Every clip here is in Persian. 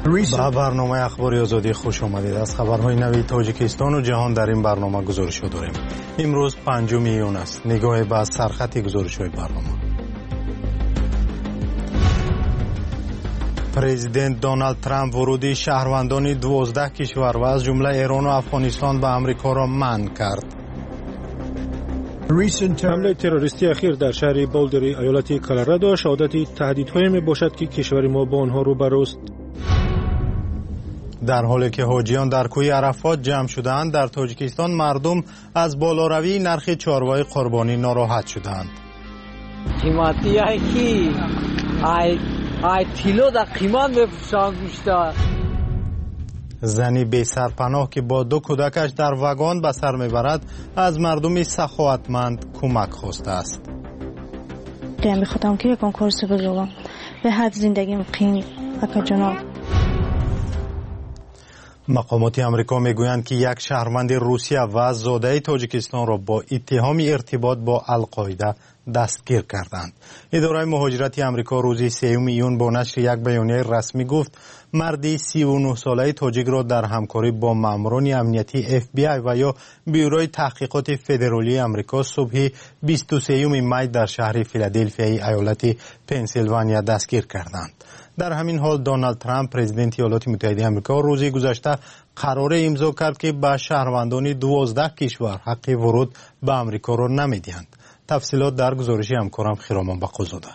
با برنامه اخباری آزادی خوش آمدید. از خبرهای نوی تاجیکستان و جهان در این برنامه گزارش داریم. امروز 5 ایون است. نگاه به سرخط گزارش‌های برنامه. پرزیدنت دونالد ترامپ ورود شهروندان 12 کشور و از جمله ایران و افغانستان به آمریکا را منع کرد. حمله تروریستی اخیر در شهر بولدری ایالت کلرادو شهادت تهدیدهایی می باشد که کشور ما با آنها روبروست. در حالی که حاجیان در کوی عرفات جمع شدند، در تاجیکستان مردم از بالاروی نرخ چارهای قربانی ناراحت شدند. قیمتی کی ای کیلو در قیمت بفروشند گوشت. زنی بی سرپناه که با 2 کودکش در واگن به سر میبرد از مردم سخاوتمند کمک خواسته است. میخواستم که یکم کورس بگیرم به حد زندگیم قیم اکا جناب. مقامات آمریکا میگویند که یک شهروند روسیه و زاده تاجیکستان را با اتهام ارتباط با القاعده دستگیر کردند. اداره مهاجرت آمریکا روز 3 ایون با نشر یک بیانیه رسمی گفت مردی 39 ساله تاجیک را در همکاری با ماموران امنیتی FBI و یا بیوروی تحقیقات فدرالی آمریکا صبح 23 می در شهر فیلادلفیا ایالت پنسیلوانیا دستگیر کردند. در همین حال دونالد ترامپ پرزیدنت ایالات متحده آمریکا روز گذشته قرار امضا کرد که به شهروندان 12 کشور حق ورود به آمریکا را نمیدهند. تفصیلات در گزارش همکارم خیرامان بقوزاده.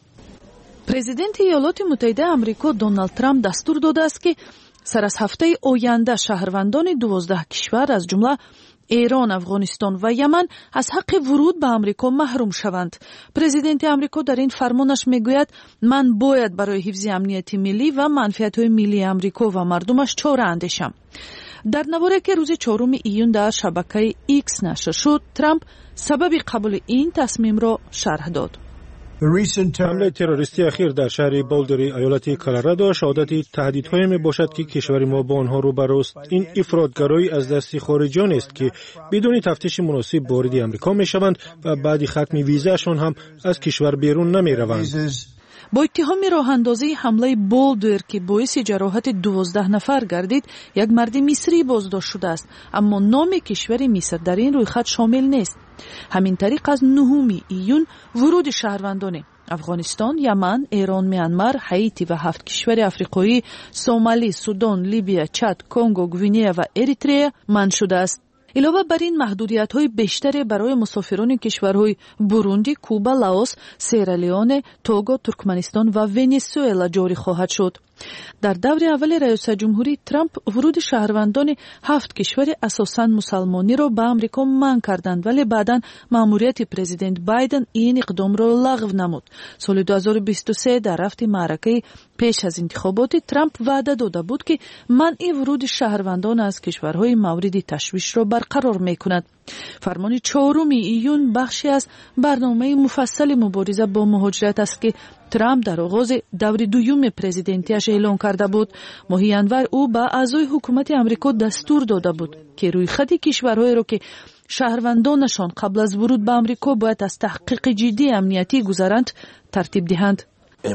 پرزیدنت ایالات متحده آمریکا دونالد ترامپ دستور داده است که سر از هفته آینده شهروندان 12 کشور از جمله ایران، افغانستان و یمن از حق ورود به آمریکا محروم شوند. پرزیدنت آمریکا در این فرمانش میگوید من باید برای حفظ امنیت ملی و منفعت‌های ملی آمریکا و مردمش چاره اندیشم. در نواری که روز 4 ایون در شبکه ایکس نشر شد، ترامپ سبب قبول این تصمیم را شرح داد. حمله تروریستی اخیر در شهر بولدری ایالت کلرادو شهادت تهدیدهایی می باشد که کشور ما با آنها روبروست. این افراطگرایی از دست خارجیان است که بدون تفتیش مناسب وارد آمریکا می شوند و بعد ختم ویزاشون هم از کشور بیرون نمی روند. با اتهام راه اندازی حمله بولدر که باعث جراحت 12 نفر گردید، یک مرد مصری بازداشت شده است، اما نام کشور مصر در این رویخط شامل نیست. همین طریق از 9 ایون ورود شهروندان افغانستان، یمن، ایران، میانمار، هایتی و 7 کشور آفریقایی سومالی، سودان، لیبیا، چاد، کنگو، گوینه و اریتره منع شده است. علاوه بر این محدودیت‌های بیشتری برای مسافران کشورهای بوروندی، کوبا، لاوس، سیرالیون، توگو، ترکمنستان و ونزوئلا جاری خواهد شد. در دور اول رئیس جمهوری ترامپ ورود شهروندان 7 کشور اساساً مسلمانی را به آمریکا منع کردند، ولی بعداً مأموریت پرزیدنت بایدن این اقدام را لغو نمود. سال 2023 در هفته معرکه پیش از انتخابات ترامپ وعده داده بود که منع ورود شهروندان از کشورهای مورد تشویش را برقرار می‌کند. فرمان 4 ایون بخشی از برنامه مفصل مبارزه با مهاجرت است که ترامپ در آغاز دور دوم پرزیدنتیش اعلام کرده بود. ماه ژانویه او به اعضای حکومت آمریکا دستور داده بود که روی خط کشورهایی را که شهروندانشان قبل از ورود به آمریکا باید از تحقیق جدی امنیتی گذرند ترتیب دهند.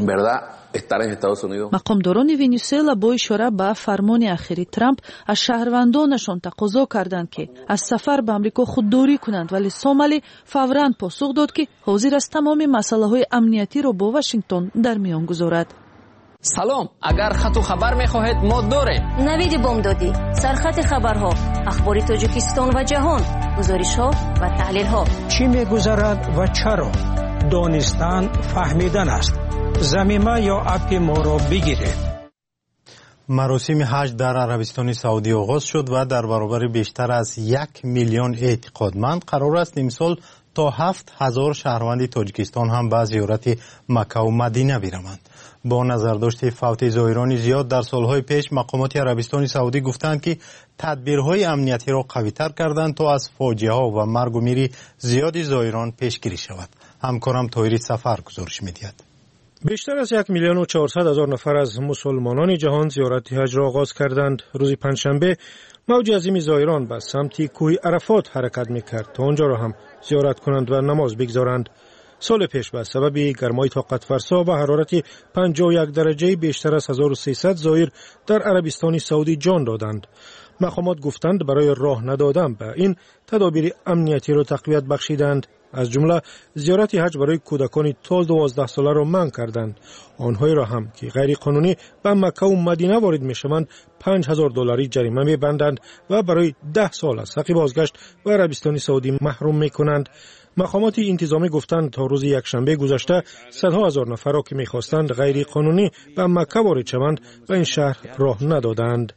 مقامداران ونزوئلا با اشاره به فرمان اخیری ترامپ از شهروندانشان تقاضا کردند که از سفر به آمریکا خودداری کنند، ولی سومالی فوراً پاسخ داد که حاضر است تمام مسائل امنیتی را با واشنگتن در میان گذارد. سلام، اگر خط و خبر میخواهید ما داریم. نوید بامدادی، سرخط خبرها، اخبار تاجیکستان و جهان، گزارش‌ها و تحلیل‌ها. چی میگذرد و چرا؟ دانستن فهمیدن است. زمینه یا اپ ما را بگیرید. مراسم حج در عربستان سعودی آغاز شد و در برابر بیشتر از 1 میلیون اعتقادمند قرار است امسال تا 7,000 شهروند تاجیکستان هم به زیارت مکه و مدینه بروند. با نظرداشت فوت زائران زیاد در سالهای پیش، مقامات عربستان سعودی گفتند که تدبیرهای امنیتی را قوی‌تر کردند تا از فاجعه‌ها و مرگ و میر زیاد زائران پیشگیری شود. همکارم طاهری سفر گزارش می‌دهد. بیشتر از 1,400,000 نفر از مسلمانان جهان زیارت حج را آغاز کردند. روز پنجشنبه موج عظیم زائران به سمت کوه عرفات حرکت می‌کرد تا آنجا را هم زیارت کنند و نماز بگزارند. سال پیش به سبب گرمای طاقت فرسا و حرارت 51 درجه بیشتر از 1300 زائر در عربستان سعودی جان دادند. مقامات گفتند برای راه ندادن به این تدابیر امنیتی را تقویت بخشیدند. از جمله زیارت حج برای کودکان تا 12 ساله را منع کردند. آنهایی را هم که غیر قانونی به مکه و مدینه وارد میشوند $5000 جریمه میبندند و برای 10 سال از حق بازگشت به عربستان سعودی محروم میکنند. مقامات انتظامی گفتند تا روز یکشنبه گذشته صدها هزار نفر را که میخواستند غیر قانونی به مکه وارد شوند به این شهر راه ندادند.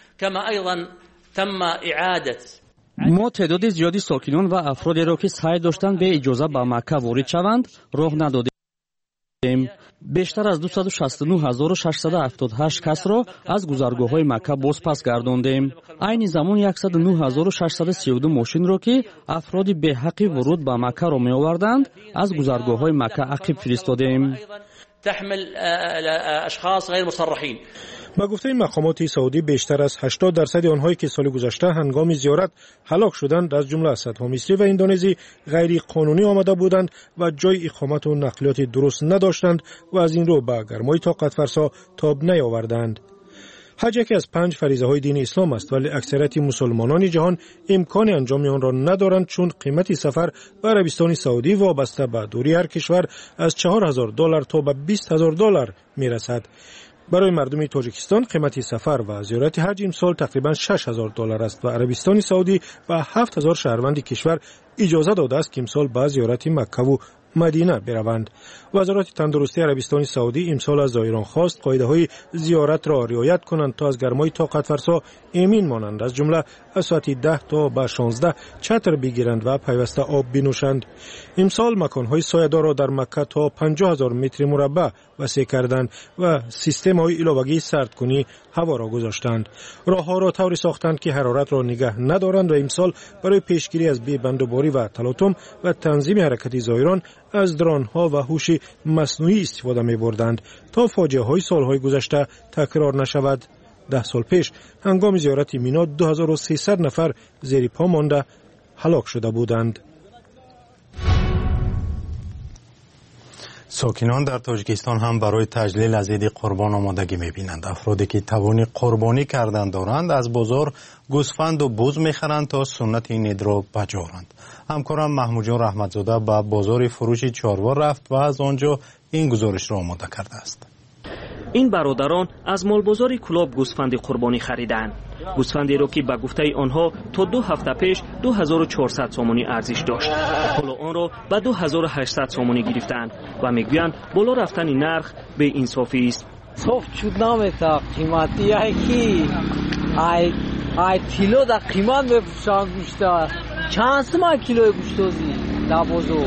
ما تعداد زیادی ساکنان و افرادی را که سعی داشتند به اجازه به مکه وارد شوند راه ندادیم. بیشتر از 269678 کس را از گذرگاه‌های مکه باز پس گرداندیم. عین زمان 109632 ماشین را که افرادی به حق ورود به مکه را می آوردند از گذرگاه‌های مکه عقب فرستادیم. تحمل اشخاص غیر مصرحین. با گفته مقامات سعودی بیشتر از 80% آنهایی که سال گذشته هنگام زیارت هلاک شدند از جمله صدها مصری و اندونزی غیر قانونی آمده بودند و جای اقامت و نقلیات درست نداشتند و از این رو به گرمای طاقت فرسا تاب نیاوردند. حج یکی از 5 فریضه های دین اسلام است ولی اکثریت مسلمانان جهان امکان انجام آن را ندارند چون قیمت سفر به عربستان سعودی وابسته به دوری هر کشور از $4000 تا به $20000 می رسد. برای مردم تاجیکستان قیمت سفر و زیارت حج امسال تقریبا $6000 است و عربستان سعودی و 7000 شهروند کشور اجازه داده است که امسال به زیارت مکه و مدینه بروند. وزارت تندرستی عربستان سعودی امسال از زائران خواست قاعده‌های زیارت را رعایت کنند تا از گرمای طاقت فرسا امین مانند، از جمله از ساعت 10 تا به 16 چتر بگیرند و پیوسته آب بنوشند. امسال مکان‌های سایه‌دار را در مکه تا 50000 متر مربع وسیع کردند و سیستم‌های علاوه‌ای سردکنی هوا را گذاشتند. راه‌ها را طوری ساختند که حرارت را نگه ندارند و امسال برای پیشگیری از بی‌بندوباری و تلاطم و تنظیم حرکت زائران از درون‌ها و هوش مصنوعی استفاده می‌بردند تا فاجعه‌های سال‌های گذشته تکرار نشود. 10 سال پیش هنگام زیارت مینا 2300 نفر زیر پا مانده هلاک شده بودند. ساکنان در تاجیکستان هم برای تجلیل از عید قربان آمادگی می‌بینند. افرادی که توان قربانی کردن دارند از بازار گوسفند و بز می‌خرند تا سنت این عید را بجارند. همکارم محمود جان رحمتزاده به بازار فروش چاروا رفت و از آنجا این گزارش را آماده کرده است. این برادران از مالبازار کلاب گوسفند قربانی خریدند. گوسفندی را که به گفته آنها تا 2 هفته پیش 2400 سومانی ارزش داشت، حالا آن را به 2800 سومانی گرفتند و میگویند بالا رفتن نرخ به انصافی است. صاف شد نامتا قیمتی کی ای کیلو در قیمت بفروشند گوشت. چند تومان کیلو گوشتوزی در بازار؟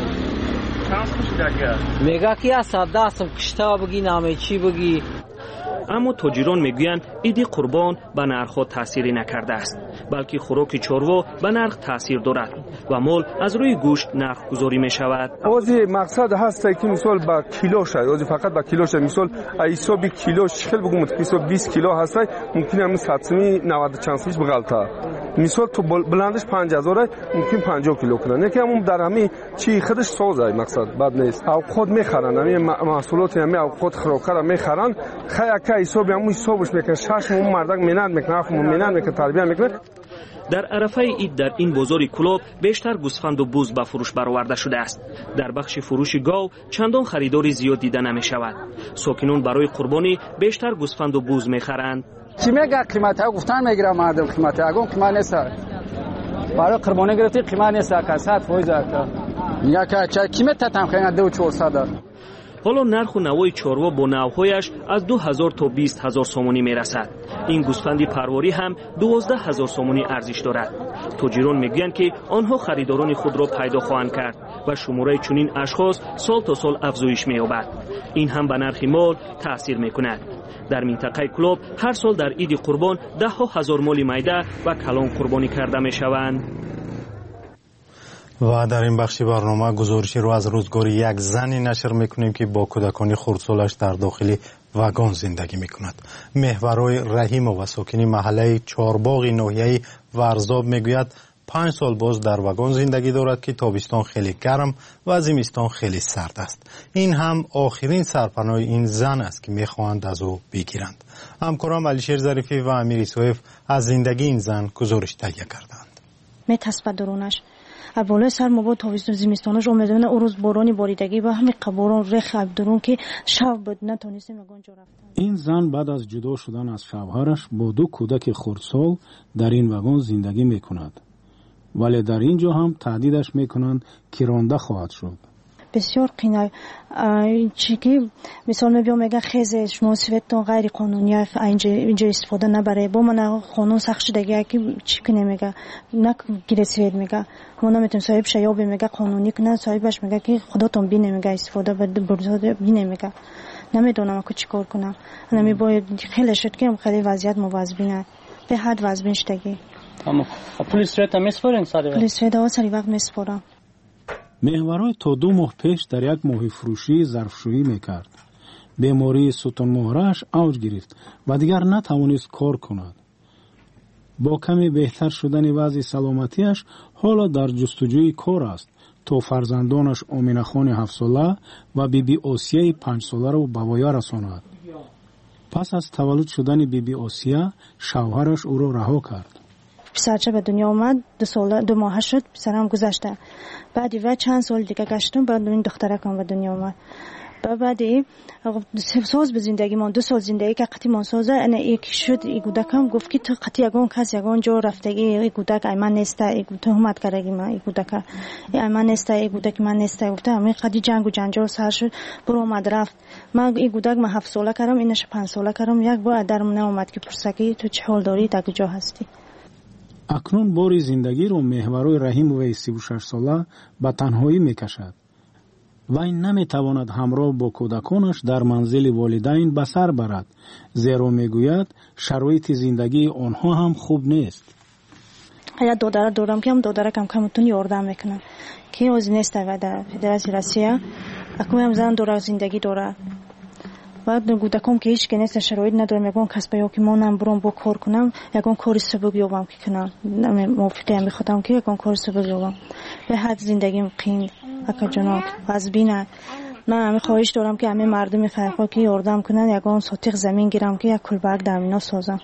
میگه که 110 سم کشتا بگی نامه چی بگی. اما تاجران میگویند عید قربان به نرخ تاثیری نکرده است، بلکه خوراک چاروا به نرخ تاثیر دارد و مال از روی گوشت نرخ گذاری می شود. اوزی مقصد هست که مثال با کیلو شد، اوزی فقط با کیلو شد، مثال حساب کیلو شکل بگم مثال 20 کیلو هست ممکن است 790 چانسیش بغلطه، مثال تو بلندش 5000 ممکن 50 کیلو کنن. یکی همون در همین چی خودش سازه مقصد بد نیست. او خود میخرن همین محصولات همین او خود خروکر میخرن خیلی حسابی همون حسابش میکنه. 6 مون مردک مینند میکنه، 7 مون مینند میکنه، تربیت میکنه. در عرفه عید در این بازار کلاب بیشتر گوسفند و بز به فروش برآورده شده است. در بخش فروش گاو چندان خریداری زیاد دیده نمی شود. ساکنان برای قربانی بیشتر گوسفند و بز میخرند. چی میگه قیمت ها گفتن میگیره مردم، قیمت ها گفت قیمت نیست. برای قربانی گرفتی قیمت نیست که 100 فایده که میگه که چه قیمت تام خیلی 2400. حالا نرخ و نوای چاروا با نوهایش از 2000 تا 20000 سومانی میرسد. این گوسفندی پرواری هم 12000 سومانی ارزش دارد. تاجران میگویند که آنها خریداران خود را پیدا خواهند کرد و شماره چنین اشخاص سال تا سال افزایش می‌یابد. این هم به نرخ مال تاثیر میکند. در منطقه کلاب هر سال در عید قربان 10,000 مال میده و کلان قربانی کرده میشوند. و در این بخش برنامه گزارشی رو از روزگار یک زنی نشر میکنیم که با کودکان خردسالش در داخل واگن زندگی میکند. محورای رحیم و ساکنی محله چارباغ ناحیه ورزاب میگوید 5 سال باز در واگن زندگی دارد که تابستان خیلی گرم و زمستان خیلی سرد است. این هم آخرین سرپناه این زن است که میخواهند از او بگیرند. همکارم علیشیر ظریفی و امیر سویف از زندگی این زن گزارش تهیه کردند. میتاسب درونش بالای سر ما با تابستان زمستانش اومدن او روز بارانی باریدگی و همین قباران رخ درون که شب بود نتونستیم اونجا رفتن. این زن بعد از جدا شدن از شوهرش با 2 کودک خردسال در این واگن زندگی میکند. ولی در اینجا هم تهدیدش میکنند که رانده خواهد شد. بسیار قینای چیکی مثال میگم میگن خیزه شما سویتون غیر قانونی اینجا استفاده نبره با من قانون سخت شده که چی کنه میگه نه گیره سوید میگه ما نمیتونیم صاحب شیابی میگه قانونی کنه صاحبش میگه که خداتون بینه میگه استفاده برزاده بینه میگه نمیدونم که چی کار کنم. انا باید خیلی شد که خیلی وضعیت موازبینه به حد وضعبین شدگی. اما پلیس رایت میسپارین سری وقت؟ پلیس رایت سری وقت میسپارم. محورای تا 2 ماه پیش در یک ماهی فروشی ظرفشویی میکرد. بیماری ستون مهرش اوج گرفت و دیگر نتوانست کار کند. با کمی بهتر شدن وضع سلامتیش حالا در جستجوی کار است تا فرزندانش آمینه خان 7 ساله و بیبی آسیه 5 ساله را به ویا رساند. پس از تولد شدن بیبی آسیه شوهرش او را رها کرد. پسرچه به دنیا اومد 2 ماه شد پسرم گذشته. بعدی و چند سال دیگه گشتم بعد این دخترکم به دنیا اومد. بعدی 3 سال به زندگی من 2 سال زندگی که قطعی من سازه انا یک شد ای گودکم گفت که تو قطعی یگان کس یگان جا رفتگی ای گودک ایمن نیسته ای تهمت کردگی من ای گودک ایمن نیسته ای گودک من نیسته گفته همین قدی جنگ و جنجال سر شد برو اومد رفت. من ای گودک من 7 ساله کردم اینش 5 ساله کردم یک بار درم ناامد که پرسکی تو چه حال داری در کجا هستی. اکنون باری زندگی رو محوروی رحیم و 36 ساله به تنهایی میکشد. وی نمیتواند همراه با کودکانش در منزل والدین به سر برد زیرا میگوید شرایط زندگی آنها هم خوب نیست. یا دادر دارم که هم دادرکم کمتون یاردم میکنم که از نیست و در فدراسیون روسیه اکنون هم زن داره زندگی داره بعد گودکم که هیچ کنیست شرایط ندارم یکون کسب یا که مانم برام با کار کنم یکون کاری سبب یابم که کنم موافقه میخوام که یکون کاری سبب یابم به حد زندگیم قین اکا جناب از بینه من همه خواهش دارم که همه مردم فرقا که یاردم کنن یکون ساتیق زمین گیرم که یک کلبک در اینا سازم.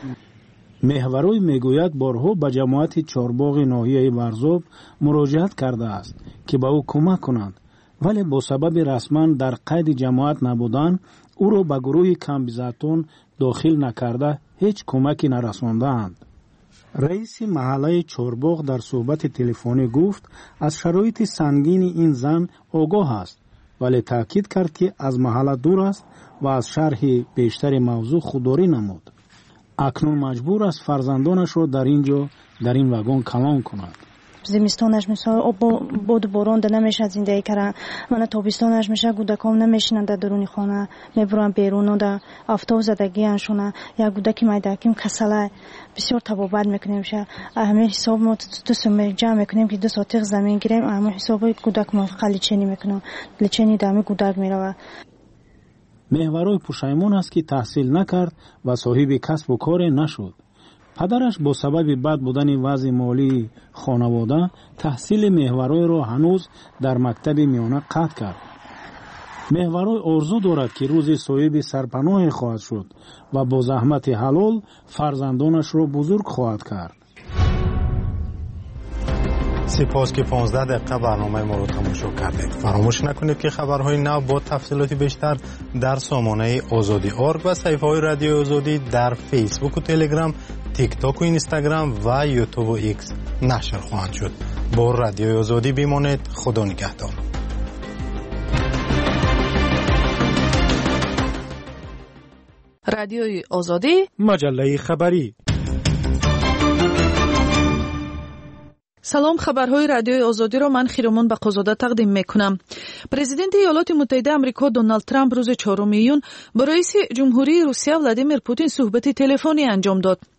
محوروی میگوید بارها به جماعت چارباغ ناحیه ورزوب مراجعت کرده است که به او کمک کنند ولی با سبب رسما در قید جماعت نبودن او را به گروه کمبیزتون داخل نکرده هیچ کمکی نرساندند. رئیس محله چارباغ در صحبت تلفنی گفت از شرایط سنگین این زن آگاه است ولی تاکید کرد که از محله دور است و از شرح بیشتر موضوع خودداری نمود. اکنون مجبور است فرزندانش را در این واگن کلان کند. زمستانش مثلا آب بود باران ده نمیشه زندگی کردن من تابستانش میشه گودکام نمیشینن در درونی خانه میبرن بیرون و در آفتاب زدگی انشونه یا گودکی میدکیم کسله بسیار تبابت میکنیم شه همه حساب ما تو سمه جمع میکنیم که 2 ساعت زمین گیریم همه حساب گودک ما خلیچنی میکنم لیچنی دامه گودک میروه. محوروی پشیمان است که تحصیل نکرد و صاحب کسب و کار نشد. پدرش با سبب بد بودن وضع مالی خانواده تحصیل محوروی را هنوز در مکتب میانه قطع کرد. محوروی آرزو دارد که روزی صاحب سرپناه خواهد شد و با زحمت حلال فرزندانش را بزرگ خواهد کرد. سپاس که 15 دقیقه برنامه ما رو تماشا کردید. فراموش نکنید که خبرهای نو با تفصیلات بیشتر در سامانه آزادی .org و صفحه‌های رادیو آزادی در فیسبوک و تلگرام، تیک تاک و اینستاگرام و یوتیوب و ایکس نشر خواهند شد. با رادیو آزادی بمانید. خدا نگهدار. رادیوی آزادی، مجله خبری. سلام، خبرهای رادیوی آزادی را من خیرمان بقازاده تقدیم میکنم. پرزیدنت ایالات متحده آمریکا دونالد ترامپ روز 4 ایون با رئیس جمهوری روسیه ولادیمیر پوتین صحبت تلفنی انجام داد.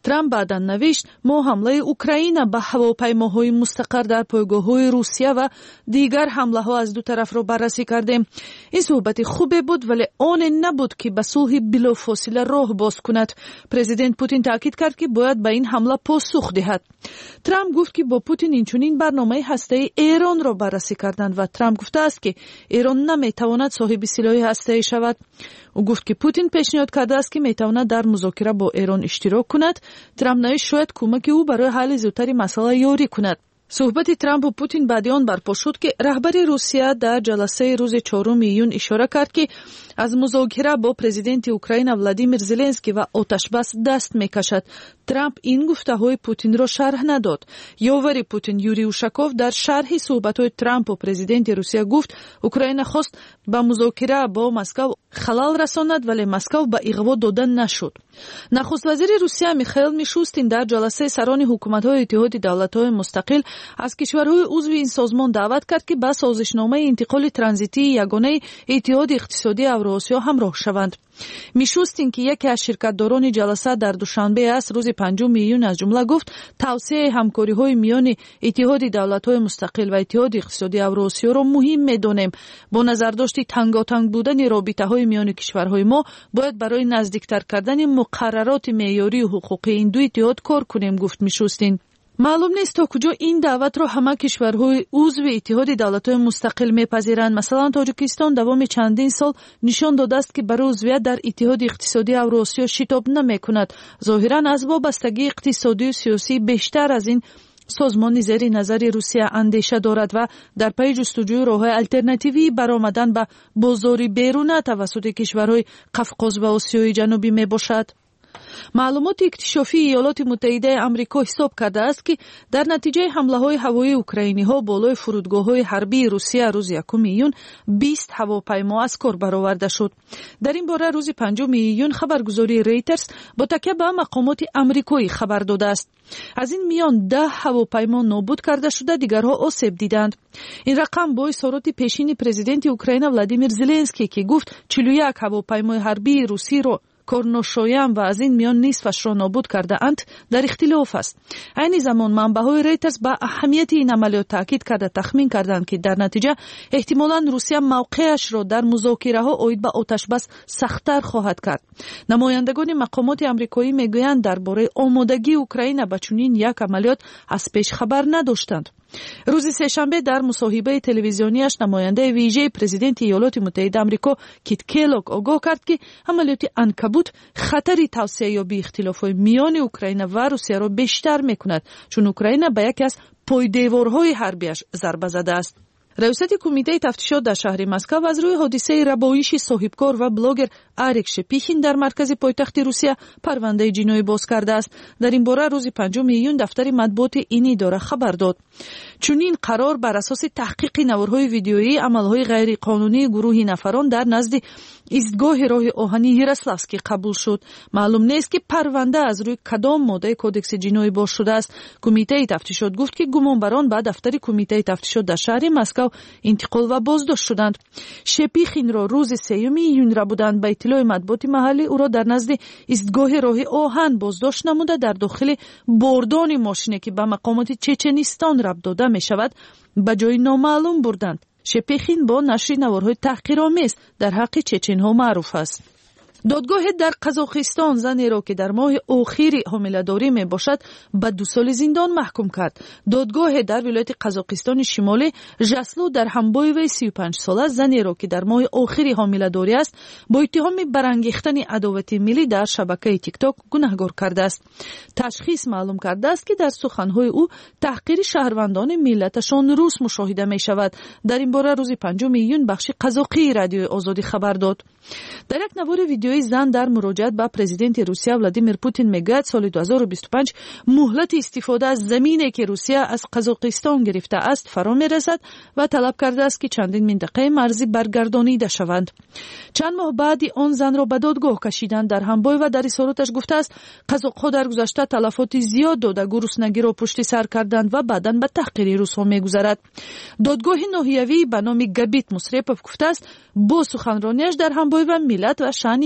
ترامپ بعدا نوشت ما حمله اوکراین به هواپیماهای مستقر در پایگاه‌های روسیه و دیگر حمله‌ها از دو طرف را بررسی کردیم. این صحبت خوبی بود ولی آن نبود که به صلح بلافاصله راه باز کند. پرزیدنت پوتین تاکید کرد که باید به این حمله پاسخ دهد. ترامپ گفت که با پوتین اینچنین برنامه هسته‌ای ایران را بررسی کردند و ترامپ گفته است که ایران نمیتواند صاحب سلاح هسته‌ای شود. او گفت که پوتین پیشنهاد کرده است که میتواند در مذاکره با ایران اشتراک کند. ترامپ نوشت شاید کمک او برای حل زودتر مسئله یاری کند. صحبت ترامپ و پوتین بعد آن برپا شد که رهبر روسیه در جلسه روز 4 ایون اشاره کرد که از مذاکره با پرزیدنت اوکراین ولادیمیر زلنسکی و آتش بس دست میکشد. ترامپ این گفته‌های پوتین را شرح نداد. یاور پوتین یوری اوشاکوف در شرح صحبت‌های ترامپ و پرزیدنت روسیه گفت اوکراین خواست با مذاکره با مسکو خلال رساند ولی مسکو به اغوا داده نشد. نخست وزیر روسیه میخائیل میشوستین در جلسه سران حکومت‌های اتحاد دولت‌های مستقل از کشورهای عضو این سازمان دعوت کرد که به سازشنامه انتقال ترانزیتی یگانه اتحاد اقتصادی اوراسیا همراه شوند. میشوستین که یکی از شرکتداران جلسه در دوشنبه است روز 5 ایون از جمله گفت توسعه همکاری‌های میان اتحاد دولت‌های مستقل و اتحاد اقتصادی اوراسیا را مهم می‌دانیم. با نظر داشت تنگاتنگ بودن رابطه‌های میان کشورهای ما باید برای نزدیکتر کردن مقررات معیاری و حقوقی این دو اتحاد کار کنیم گفت میشوستین. معلوم نیست تا کجا این دعوت را همه کشورهای عضو اتحاد دولت‌های مستقل میپذیرند. مثلا تاجیکستان دوام چندین سال نشان داده است که برای عضویت در اتحاد اقتصادی اوراسیا شتاب نمی‌کند. ظاهراً از وابستگی اقتصادی و سیاسی بیشتر از این سازمان زیر نظر روسیه اندیشه دارد و در پی جستجوی راه‌های الटरनेटिوی برآمدن به بازار بیرون توسط کشورهای قفقاز و آسیای جنوبی میباشد. معلومات اکتشافی ایالات متحده آمریکا حساب کرده است که در نتیجه حمله‌های هوایی اوکراینی‌ها بالای فرودگاه‌های حربی روسیه روز 1 ایون 20 هواپیما از کار برآورده شد. در این باره روز 5 ایون خبرگزاری ریترز با تکیه به مقامات آمریکایی خبر داده است. از این میان 10 هواپیما نابود کرده شده، دیگرها آسیب دیدند. این رقم با اظهارات پیشین پرزیدنت اوکراین ولادیمیر زلنسکی که گفت 41 هواپیمای حربی روسی را کارناشایم و از این میان نصفش را نابود کرده اند در اختلاف است. این زمان منبع‌های ریترز به اهمیت این عملیات تاکید کرده تخمین کردند که در نتیجه احتمالاً روسیه موقعش را در مذاکره‌ها عاید به آتش بس سخت‌تر خواهد کرد. نمایندگان مقامات آمریکایی میگویند درباره آمادگی اوکراین به چنین یک عملیات از پیش خبر نداشتند. روز سه‌شنبه در مصاحبه تلویزیونیش نماینده ویژه پرزیدنت ایالات متحده آمریکا کیت کلوگ آگاه کرد که عملیات عنکبوت خطری توسعه یابی اختلافات میان اوکراین و روسیه را بیشتر میکند چون اوکراین به یکی از پایدیوارهای حربیش ضربه زده است. رئیست کمیته تفتیشات در شهر مسکو از روی حادثه ربایش صاحبکار و بلاگر اریک شپیخین در مرکز پایتخت روسیه پرونده جنایی باز کرده است. در این باره روز 5 ایون دفتر مطبوعات این اداره خبر داد. چنین قرار بر اساس تحقیق نوارهای ویدیویی عملهای غیر قانونی گروه نفران در نزد ایستگاه راه آهنی یروسلافسکی قبول شد. معلوم نیست که پرونده از روی کدام ماده کدکس جنایی باز شده است. کمیته تفتیشات گفت که گمانبران به دفتر کمیته تفتیشات در شهر مسکو انتقال و بازداشت شدند. شپیخین را روز 3 ایون را بودند. به اطلاع مطبوعات محلی او را در نزد ایستگاه راه آهن بازداشت نموده در داخل بردان ماشینی که به مقامات چچنستان ربط داده می شود به جای نامعلوم بردند. شپیخین با نشر نوارهای تحقیرآمیز در حق چچن‌ها معروف است. دادگاه در قزاقستان زنی را که در ماه آخری حامله‌داری می باشد به 2 سال زندان محکوم کرد. دادگاه در ولایت قزاقستان شمالی ژسلو در همبای وی 35 ساله زنی را که در ماه آخری حامله‌داری است با اتهام برانگیختن عداوت ملی در شبکه تیک تاک گناهکار کرده است. تشخیص معلوم کرده است که در سخن‌های او تحقیر شهروندان ملتشان روس مشاهده می شود. در این باره روز 5 ایون بخش قزاقی رادیو آزادی خبر داد. در یک نوار ویدیویی زن در مراجعت به پرزیدنت روسیه ولادیمیر پوتین میگوید سال 2025 مهلت استفاده از زمینی که روسیه از قزاقستان گرفته است فرا میرسد و طلب کرده است که چندین منطقه مرزی برگردانیده شوند. چند ماه بعد آن زن را به دادگاه کشیدند. در همبای و در اظهاراتش گفته است قزاق‌ها در گذشته تلفات زیاد داده گرسنگی را پشت سر کردند و بعداً به تحقیر روس‌ها میگذرد. دادگاه ناحیوی به نام گابیت مسریپوف گفته است با سخنرانیش در همبای و ملت و شأن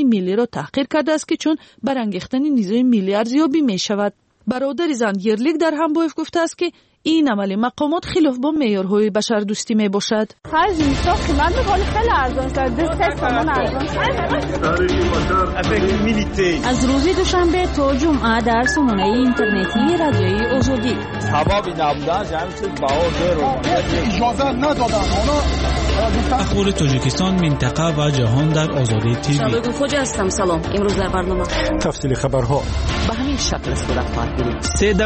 ملی را تحقیر کرده است که چون برانگیختن نظام ملی ارزیابی می شود. برادر زن یرلیک در همبایف گفته است که این عمل مقامات خلاف با معیارهای بشردوستی می باشد. خرج میسا قیمت بخوری خیلی ارزان شد. 3 تومان ارزان شد. از روز دوشنبه تا جمعه در سامانه اینترنتی رادیوی آزادی. ثوابی نبوده جمعیت بها اجازه ندادن. اخبار تاجیکستان، منطقه و جهان در آزادی تیوی. شبکه خوجه هستم. سلام. امروز در برنامه تفصیل خبرها به همین شکل صورت خواهد گرفت.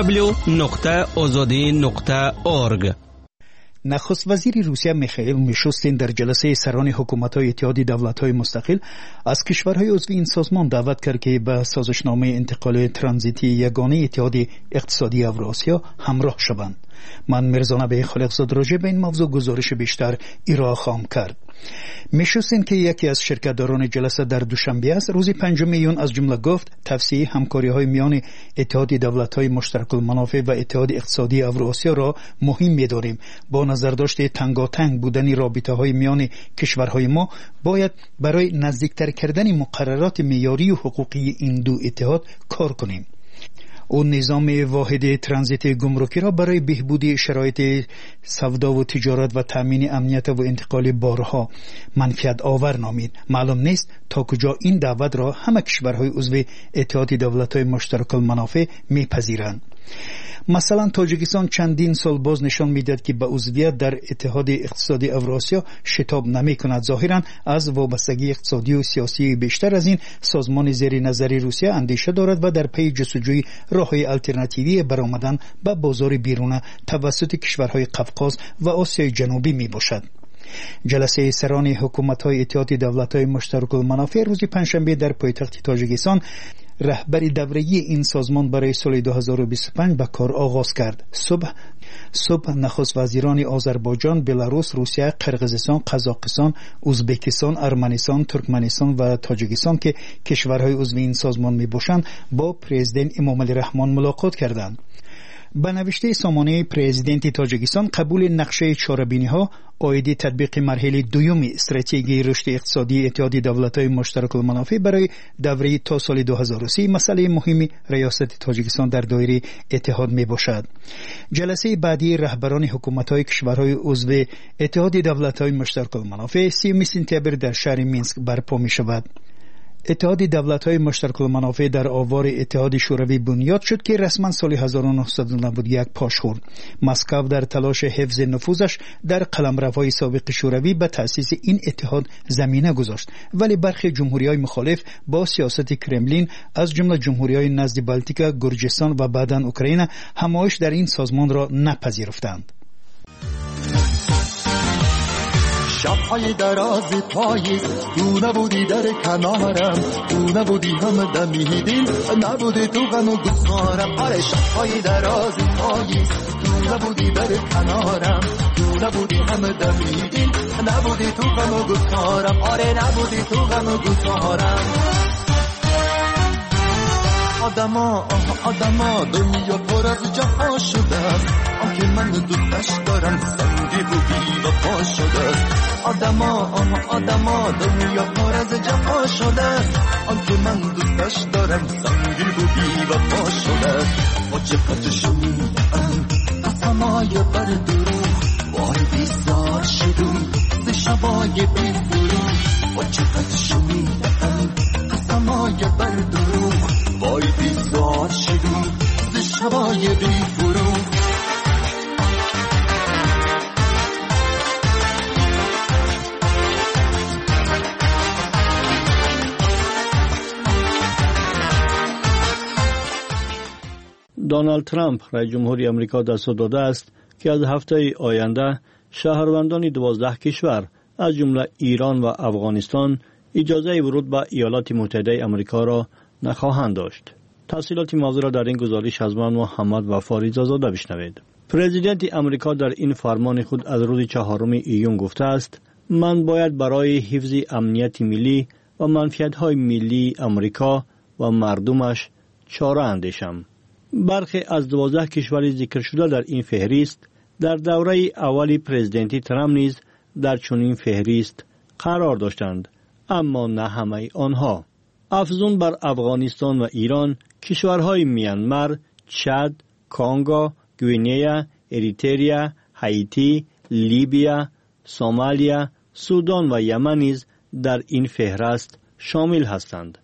www.azadi.org. نخست وزیر روسیه میخائیل میشوستین در جلسه سران حکومت‌های اتحادیه دولت‌های مستقل از کشورهای عضو این سازمان دعوت کرد که به سازشنامه انتقال ترانزیتی یگانه اتحادیه اقتصادی اوراسیا همراه شوند. من مرزانبی خالقزاد راجع به این موضوع گزارش بیشتر ارائه خواهم کرد. میشوستین که یکی از شرکت‌داران جلسه در دوشنبه است، روز 5 میلیون از جمله گفت توسعه همکاری‌های میان اتحادیه دولت‌های مشترک المنافع و اتحادیه اقتصادی اوراسیا را مهم می‌دانیم. با نظرداشت تنگاتنگ بودن رابطه‌های میان کشورهای ما باید برای نزدیکتر کردن مقررات معیاری و حقوقی این دو اتحاد کار کنیم. اون نظام واحد ترانزیت گمرکی را برای بهبود شرایط سودا و تجارت و تامین امنیت و انتقال بارها منفعت آور نامید. معلوم نیست تا کجا این دعوت را همه کشورهای عضو اتحادیه دولت‌های مشترک المنافع میپذیرند. مثلا تاجیکستان چندین سال باز نشان میداد که به عضویت در اتحاد اقتصادی اوراسیا شتاب نمی کند. ظاهرا از وابستگی اقتصادی و سیاسی بیشتر از این سازمان زیر نظر روسیه اندیشه دارد و در پی جستجوی راههای الटरनेटिوی برآمدن به بازار بیرون توسط کشورهای قفقاز و آسیای جنوبی می باشد. جلسه سران حکومت‌های اتحادیه دولت‌های مشترک المنافع روز پنجشنبه در پایتخت تاجیکستان رهبری دوره‌ای این سازمان برای سال 2025 به کار آغاز کرد. صبح نخست وزیران آذربایجان، بلاروس، روسیه، قرقیزستان، قزاقستان، ازبکستان، ارمنستان، ترکمنستان و تاجیکستان که کشورهای عضو این سازمان میباشند با پرزیدنت امامعلی رحمان ملاقات کردند. به نوشته سامانه پرزیدنت تاجیکستان قبول نقشه چاره‌بینی‌ها عاید تطبیق مرحله دوم استراتژی رشد اقتصادی اتحادیه دولت‌های مشترک المنافع برای دوره تا سال 2030 مسئله مهمی ریاست تاجیکستان در دایره اتحاد میباشد. جلسه بعدی رهبران حکومت‌های کشورهای عضو اتحادیه دولت‌های مشترک المنافع 30 سپتامبر در شهر مینسک برپا می‌شود. اتحاد دولت‌های مشترک المنافع در آوار اتحاد شوروی بنیاد شد که رسما سال 1991 پاش خورد. مسکو در تلاش حفظ نفوذش در قلمروهای سابق شوروی به تأسیس این اتحاد زمینه گذاشت، ولی برخی جمهوری‌های مخالف با سیاست کرملین از جمله جمهوری‌های نزد بالتیک، گرجستان و بعداً اوکراین همایش در این سازمان را نپذیرفتند. شب‌های دراز پاییز تو نبودی در کنارم، تو نبودی هم دمیدین، نبودی تو غم و گفتارم. آره شب‌های دراز پاییز تو نبودی در کنارم، تو نبودی هم دمیدین، نبودی تو غم و گفتارم. آره نبودی تو غم و گفتارم. آدما دنیا پر از جفا شده است، آنکه من دوستش دارم سنگی بودی و پا شده است. آدما دنیا پر از جفا شده است، آنکه من دوستش دارم سنگی بودی و پا شده است. و چقدر شنیدم قسمای بر دروغ، وای بیزار شدم ز شبای بی فروغ. و چقدر شنیدم قسمای بر دروغ، وای بیزار شدم ز شبای بی فروغ. دونالد ترامپ رئیس جمهوری آمریکا دستور داده است که از هفته آینده شهروندان 12 کشور از جمله ایران و افغانستان اجازه ورود به ایالات متحده آمریکا را نخواهند داشت. تفصیلات موضوع را در این گزارش از من محمد وفا رضازاده بشنوید. پرزیدنت آمریکا در این فرمان خود از روز 4 ایون گفته است: من باید برای حفظ امنیت ملی و منفعت‌های ملی آمریکا و مردمش چاره اندیشم. برخی از 12 کشور ذکر شده در این فهرست در دوره اولی پرزیدنتی ترامپ نیز در چنین فهرست قرار داشتند، اما نه همه آنها. افزون بر افغانستان و ایران، کشورهای میانمار، چاد، کانگو، گوینه، اریتریا، هایتی، لیبیا، سومالیا، سودان و یمن نیز در این فهرست شامل هستند.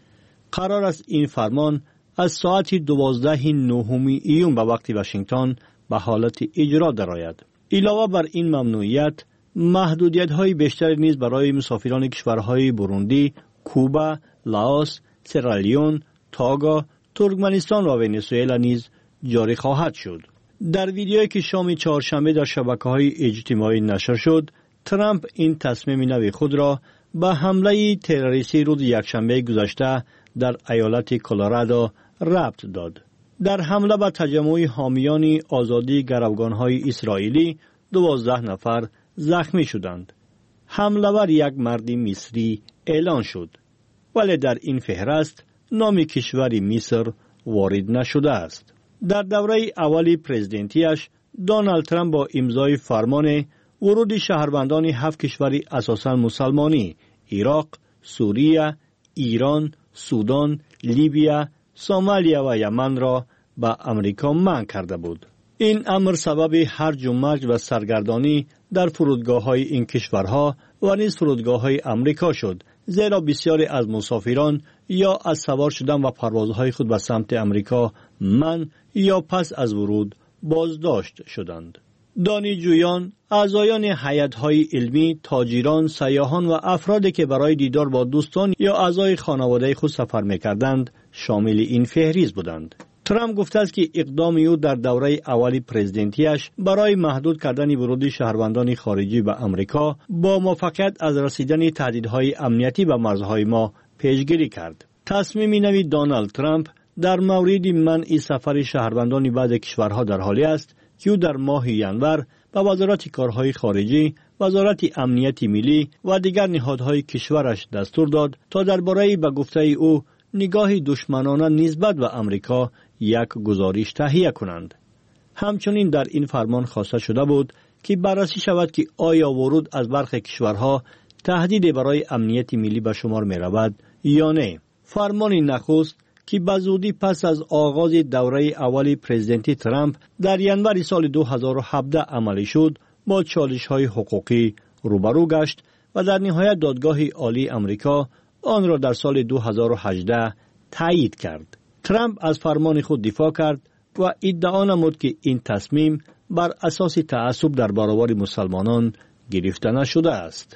قرار است این فرمان از ساعت 12 9 ایون به وقت واشنگتن به حالت اجرا درآید. علاوه بر این ممنوعیت، محدودیت‌های بیشتری نیز برای مسافران کشورهای بروندی، کوبا، لاوس، سرالیون، توگو، ترکمنستان و ونزوئلا نیز جاری خواهد شد. در ویدیویی که شام چهارشنبه در شبکه‌های اجتماعی نشر شد، ترامپ این تصمیم نو خود را به حمله تروریستی روز یکشنبه گذشته در ایالت کلرادو ربط داد. در حمله به تجمع حامیان آزادی گروگان‌های اسرائیلی 12 نفر زخمی شدند. حمله بر یک مرد مصری اعلان شد، ولی در این فهرست نام کشور مصر وارد نشده است. در دوره اولی پرزیدنتیش، دونالد ترامپ با امضای فرمان ورود شهروندان 7 کشور اساساً مسلمانی، عراق، سوریه، ایران، سودان، لیبیا، سومالیا و یمن را به امریکا منع کرده بود. این امر سبب هرج و مرج و سرگردانی در فرودگاه‌های این کشورها و نیز فرودگاه‌های امریکا شد، زیرا بسیاری از مسافران یا از سوار شدن و پروازهای خود به سمت امریکا منع یا پس از ورود بازداشت شدند. دانشجویان، اعضایان هیئت‌های علمی، تاجران، سیاحان و افرادی که برای دیدار با دوستان یا اعضای خانواده خود سفر می‌کردند شامل این فهرست بودند. ترامپ گفته است که اقدام او در دوره اولی پرزیدنتیش برای محدود کردن ورود شهروندان خارجی به امریکا با موفقیت از رسیدن تهدیدهای امنیتی به مرزهای ما پیشگیری کرد. تصمیم نوی دونالد ترامپ در مورد منع سفر شهروندان بعضی کشورها در حالی است که او در ماه ژانویه به وزارت کارهای خارجی، وزارت امنیت ملی و دیگر نهادهای کشورش دستور داد تا درباره به گفته او نگاه دشمنانه نسبت به امریکا یک گزارش تهیه کنند. همچنین در این فرمان خواسته شده بود که بررسی شود که آیا ورود از برخی کشورها تهدید برای امنیت ملی به شمار می رود یا نه. فرمان نخست که به زودی پس از آغاز دوره اولی پرزیدنتی ترامپ در ژانویه سال 2017 عملی شد، با چالش‌های حقوقی روبرو گشت و در نهایت دادگاه عالی امریکا آن را در سال 2018 تایید کرد. ترامپ از فرمان خود دفاع کرد و ادعا نمود که این تصمیم بر اساس تعصب در برابر مسلمانان گرفته نشده است.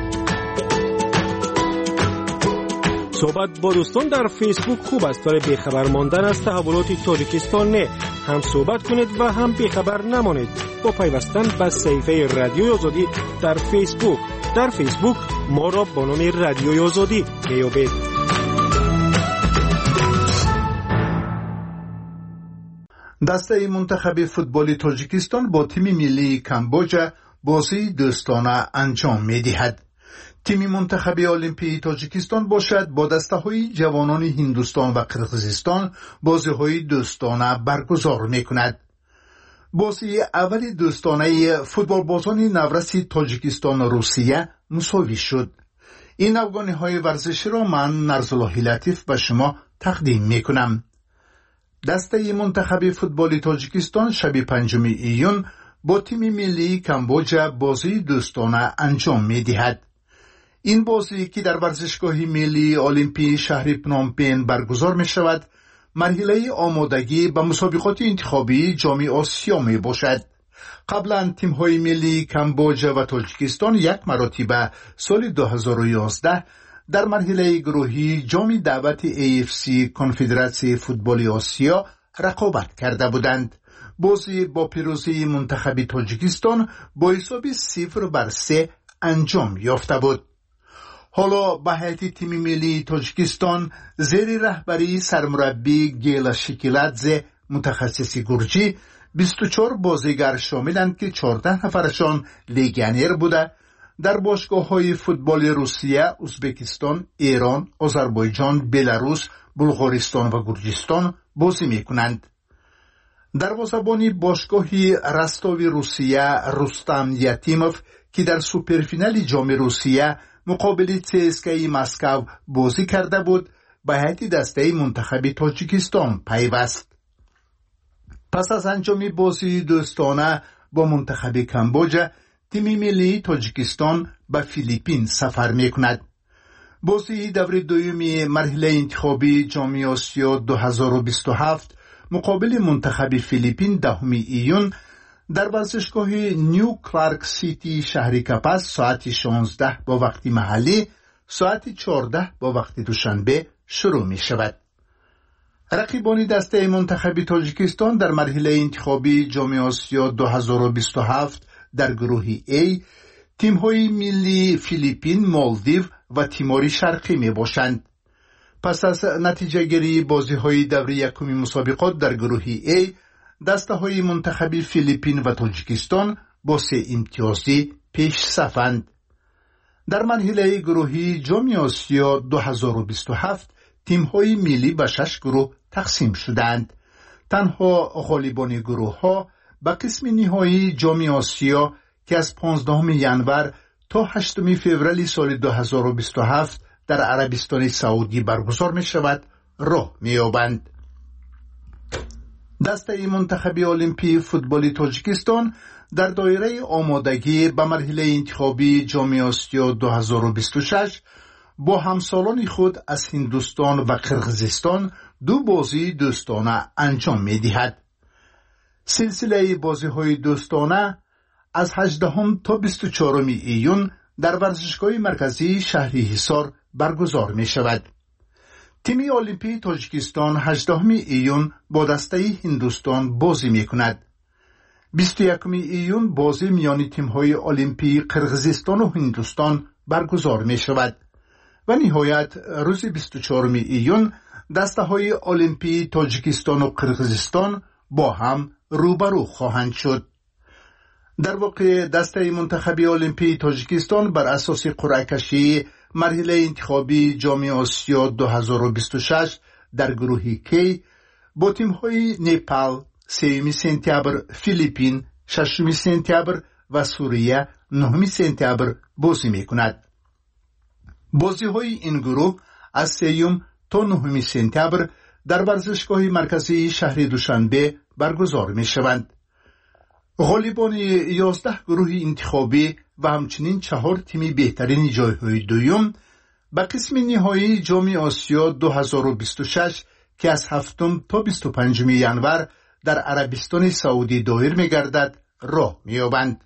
صحبت با دوستان در فیسبوک خوب است، ولی بیخبر ماندن از تحولات تاجیکستان نه. هم صحبت کنید و هم بیخبر نمانید با پیوستن به صفحه رادیوی آزادی در فیسبوک. در فیسبوک ما را با نام رادیوی آزادی بیابید. دسته منتخب فوتبال تاجیکستان با تیم ملی کامبوجا بازی دوستانه انجام می‌دهد. تیم منتخب المپی تاجیکستان باشد با دسته‌های جوانان هندوستان و قرقیزستان بازی‌های دوستانه برگزار می‌کند. بازی اول دوستانه فوتبال بازان نورس تاجیکستان و روسیه مساوی شد. این افغانی‌های ورزشی را من نرزالله لطیف به شما تقدیم می‌کنم. دسته منتخب فوتبال تاجیکستان شب 5 ایون با تیم ملی کامبوجا بازی دوستانه انجام می‌دهد. این بازی که در ورزشگاه ملی المپی شهر پنومپن برگزار می شود، مرحله آمادگی به مسابقات انتخابی جام آسیا می باشد. قبلا تیم های ملی کامبوجا و تاجیکستان یک مرتبه سال 2011 در مرحله گروهی جام دعوت AFC کنفدراسیون فوتبال آسیا رقابت کرده بودند. بازی با پیروزی منتخب تاجیکستان با حساب 0-3 انجام یافته بود. حالا به هیئت تیم ملی تاجیکستان زیر رهبری سرمربی گیلا شکیلادزه متخصص گرجی 24 بازیگر شاملند که 14 نفرشان لیگیونر بوده در باشگاه‌های فوتبال روسیه، ازبکستان، ایران، آذربایجان، بلاروس، بلغارستان و گرجستان بازی می‌کنند. دروازه‌بان باشگاه رستاوی روسیه رستم یتیموف که در سوپرفینال جام روسیه مقابل CSKA مسکو بازی کرده بود، به هیئت دسته منتخب تاجیکستان پیوست. پس از انجام بازی دوستانه با منتخب کامبوج، تیم ملی تاجیکستان به فیلیپین سفر میکند. بازی دور دومی مرحله انتخابی جام آسیا 2027 مقابل منتخب فیلیپین 10 ایون در ورزشگاه نیو کلارک سیتی شهر کاپاس ساعت 16 با وقت محلی، ساعت 14 با وقت دوشنبه شروع می شود. رقیبان دسته منتخب تاجیکستان در مرحله انتخابی جام آسیا 2027 در گروه A تیم‌های ملی فیلیپین، مالدیو و تیمور شرقی می باشند. پس از نتیجه گیری بازی‌های دور یکم مسابقات در گروه A، دسته‌های منتخب فیلیپین و تاجیکستان با 3 امتیازی پیش صفند. در مرحله گروهی جام آسیا 2027 تیم‌های ملی به 6 گروه تقسیم شدند. تنها غالبان گروه‌ها به قسم نهایی جام آسیا که از 15 ینور تا 8 فوریه سال 2027 در عربستان سعودی برگزار می شود راه می یابند. دسته منتخب المپی فوتبال تاجیکستان در دایره آمادگی به مرحله انتخابی جام آسیا 2026 با همسالان خود از هندوستان و قرقیزستان 2 بازی دوستانه انجام می دهد. سلسله بازی های دوستانه از 18 تا 24 ایون در ورزشگاه مرکزی شهر حصار برگزار می شود. تیم المپی تاجیکستان 18 ایون با دسته هندوستان بازی می کند. 21 ایون بازی میان تیم های المپی قرقیزستان و هندوستان برگزار می شود و نهایت روز 24 ایون دسته های المپی تاجیکستان و قرقیزستان با هم روبرو خواهند شد. در واقع دسته منتخب المپی تاجیکستان بر اساس قرعه کشی مرحله انتخابی جام آسیا 2026 در گروه کی با تیم‌های نپال 3 سپتامبر، فیلیپین 6 سپتامبر و سوریه 9 سپتامبر بازی می‌کند. بازی‌های این گروه از 3 تا 9 سپتامبر در ورزشگاه مرکزی شهر دوشنبه برگزار می‌شوند. غالبان 11 گروه انتخابی و همچنین 4 تیم بهترین جایهای دوم به قسم نهایی جام آسیا 2026 که از 7 تا 25 ینور در عربستان سعودی دایر می‌گردد راه می‌یابند.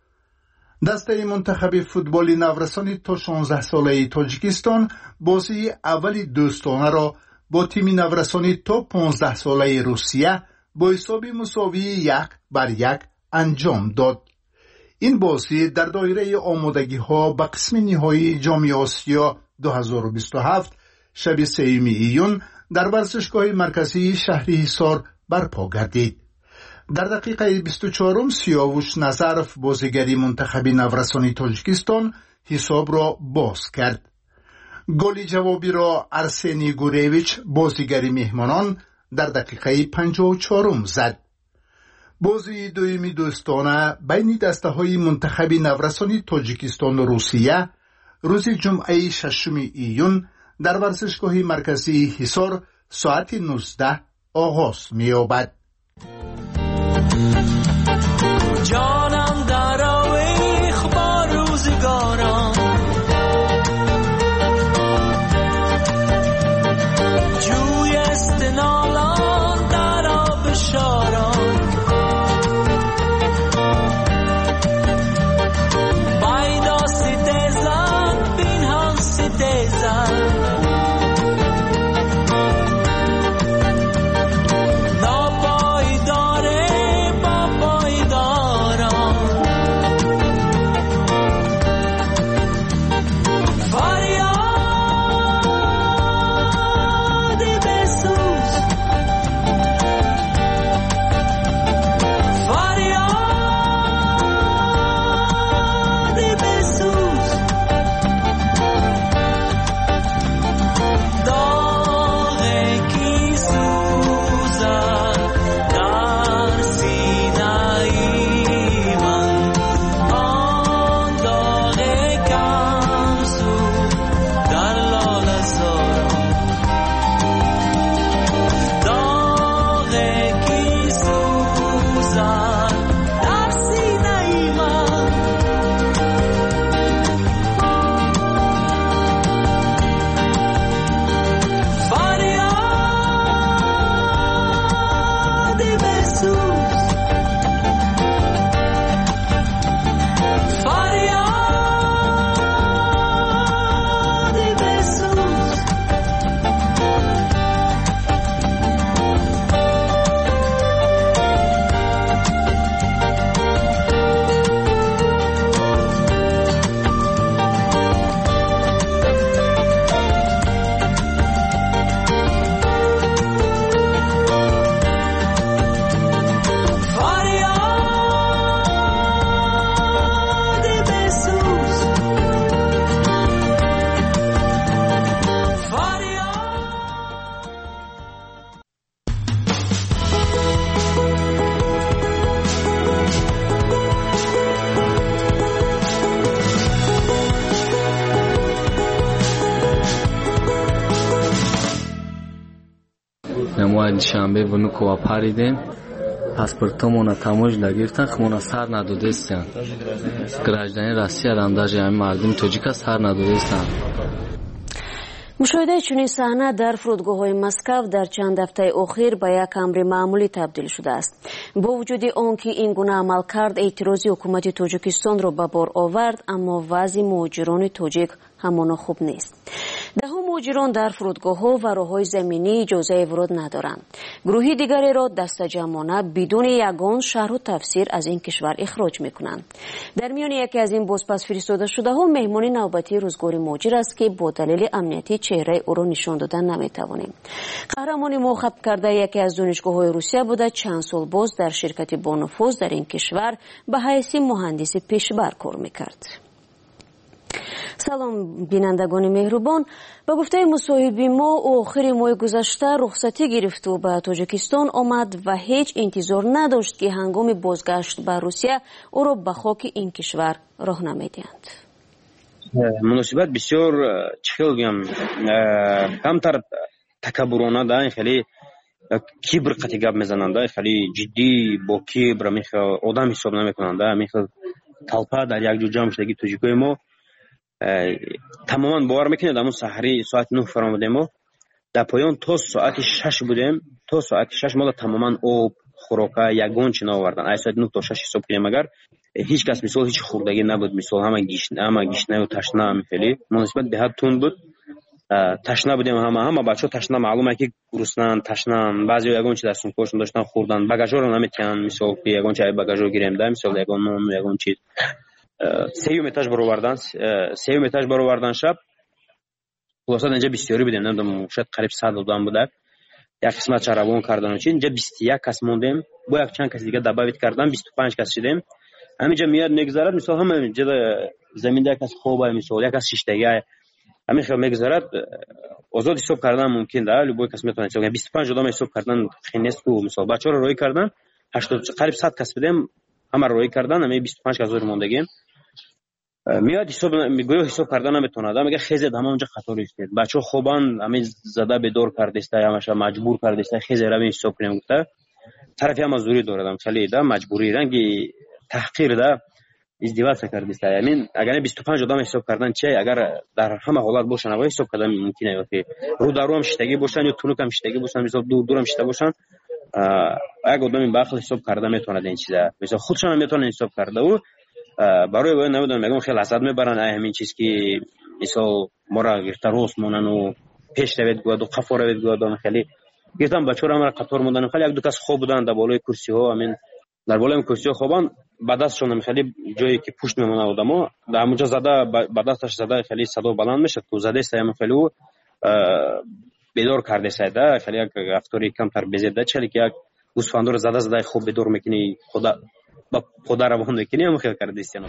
دسته منتخب فوتبال نورسان تا 16 ساله تاجیکستان بازی اول دوستانه را با تیم نورسان تا 15 ساله روسیه با حساب مساوی 1-1 انجام داد. این بازی در دایره آمادگی ها به قسم نهایی جام آسیا 2027 شب 3 ایون در ورزشگاه مرکزی شهر حصار برپا گردید. در دقیقه 24 سیاوش نظرف بازیگری منتخب نورسان تاجیکستان حساب را باز کرد. گل جوابی را ارسنی گوریویچ بازیگری مهمانان در دقیقه 54 زد. بازی دومی دوستانه بین دسته های منتخب نورسان تاجیکستان و روسیه روز جمعه 6 ایون در ورزشگاه مرکزی حصار ساعت 19 آغاز می‌یابد. جانم در آویخ با روزگاران، جوی استنالان در آب شاران، بایدا ستیزن بین هم ستیزن، ناپایداره با پایداران. ما شنبه و نکو پریدیم پاسپورتمون تموج نگرفتن خمون سر ندادستن گراجدانی روسیه هم даже همین مردم توجیک سر ندادستن. мушоҳидаи чунин саҳна дар фурудгоҳҳои Москав дар чанд ҳафтаи охир ба як амри маъмулӣ табдил шудааст. бо вуҷуди он ки ин гуна амалкард эътирози ҳукумати Тоҷикистонро ба бор овард, аммо вазъи муҳоҷирони тоҷик ҳамоно хуб нест. даҳҳо муҳоҷирон дар фурудгоҳҳо ва роҳҳои заминӣ иҷозаи ворид надоранд. гурӯҳи дигареро дастаҷамона бидуни ягон шарҳу тафсир аз ин кишвар ихроҷ мекунанд. дар миёни яке аз ин бозпасфиристодашудаҳо меҳмони навбатии рӯзгори муҳоҷир аст ки бо далели амнияти чеҳраи ӯро нишон додан наметавонем. қаҳрамони мухаб кардаи яке аз донишгоҳҳои русия буда чанд сол боз дар ширкати бонуфуз дар ин кишвар ба ҳайси муҳандиси пешбар кор мекард. салом бинандагони меҳрубон, ба гуфтаи мусоҳиби мо охири моҳи гузашта рухсатӣ гирифту ба Тоҷикистон омад ва ҳеҷ интизор надошт ки ҳангоми бозгашт ба Русия ӯро ба хоки ин кишвар роҳ намедиҳанд. муносибат бисёр чӣ хел гӯям камтар такаббурона да хеле кибр қати гап мезананд, хеле ҷиддӣ бо кибр одам ҳисоб намекунанд. михел талпа дар як ҷо ҷамъ шудагӣ тоҷикои мо тамоман бовар мекунед амон саҳри соати 9 фаромудем мо дар поён то соати 6 будем. то соати 6 мода тамоман об хӯрока ягон чӣ наовардан. аз соати 9 то 6 ҳисоб кунем агар ҳеҷ кас мисол ҳеҷ хӯрдагӣ набуд, мисол ҳама гишнаю ташна мефели муносибат беҳад тунд буд. ташна будем, ҳама бачаҳо ташна, маълуме ки гуруснан, ташнан, баъзеҳо ягон чиз дар сумкаҳошон доштан хӯрдан, багажҳоро наметиҳанд, мисол ки ягон чиз багажҳо гирем да, мисол ягон нон, ягон чиз сеюм этаж баровардан шаб. хулоса инҷа бисёрӣ будем, намедонам шояд қариб 100 одам будак. як қисмат равон кардану чи инҷа 21 кас мондем, бо як чанд каси дига добавит кардан 25 кас шудем. ҳаминҷа миёяд мегузарад, мисол ҳама ҷода заминда як кас хобай, мисол як кас шиштагиай, ҳамин хел мегузарад. озод ҳисоб кардан мумкин да, любой кас метавонад. 25 одам ҳисоб кардан хеле нест ку, мисол бачаҳоро роҳӣ кардан 80 қариб 100 кас будем, ҳамаро роҳӣ кардан, ҳамин 25 кас мондагем. миёяд гӯё ҳисоб кардан наметавонад, мега хезед ҳама онҷа қатор истед, бачаҳо хобанд, ҳамин зада бедор кардеста, ҳамаша маҷбур кардеста, хезе равин ҳисоб кунем гуфта тарафи ҳама зурӣ дорад, хеле да маҷбурӣ, ранги таҳқир да издеваться кардеста. ҳамин агар 25 одам ҳисоб кардан чи, агар дар ҳама ҳолат бошанд, аввал ҳисоб кардан мумкин аст ки рӯ дар рӯ ҳам шиштагӣ бошанд ё тунук ҳам шиштагӣ бошанд, мисол дур ҳам шишта бошанд. як одами баақл ҳисоб карда метавонад ин чиза, мисол худшон ҳам метавонад ҳисоб карда ӯ барои бояд намедонам ягон хел асад мебаранд ҳамин чиз ки мисол мора гирифта рост монану пеш равед гӯяду қафо равед гӯяду хеле гирифтан бачаҳоро ҳамара қатор мондану хеле як ду кас хоб буданд дар болои курсиҳо, ҳамин дар болои курсиҳо хобанд, ба дастшон хеле ҷое ки пушт мемонад одамо дар ҳамунҷа зада ба дасташ зада хеле садо баланд мешад ку задеста ҳамин хеле ӯ бедор кардеса да, хеле як рафтори камтар безеда чали ки як гӯсфандро зада хоб бедор мекунӣ ба пода равон мекунӣ ҳамин хел кардестиан.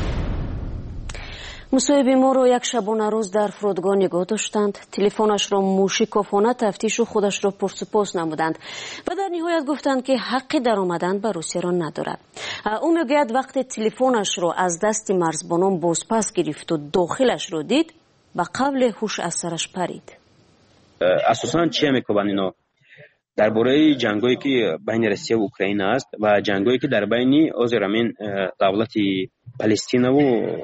мусоҳиби моро як шабона рӯз дар фурудгоҳ нигоҳ доштанд, телефонашро мушикофона тафтишу худашро пурсупос намуданд ва дар ниҳоят гуфтанд ки ҳаққи даромадан ба Русияро надорад. ӯ мегӯяд вақте телефонашро аз дасти марзбонон бозпас гирифту дохилашро дид, ба қавле ҳуш аз сараш парид. асосан чия мекобанд ино дар бораи ҷангое ки байни Россия ва Украина аст ва ҷангое ки дар байни озир амин давлати Палестинаву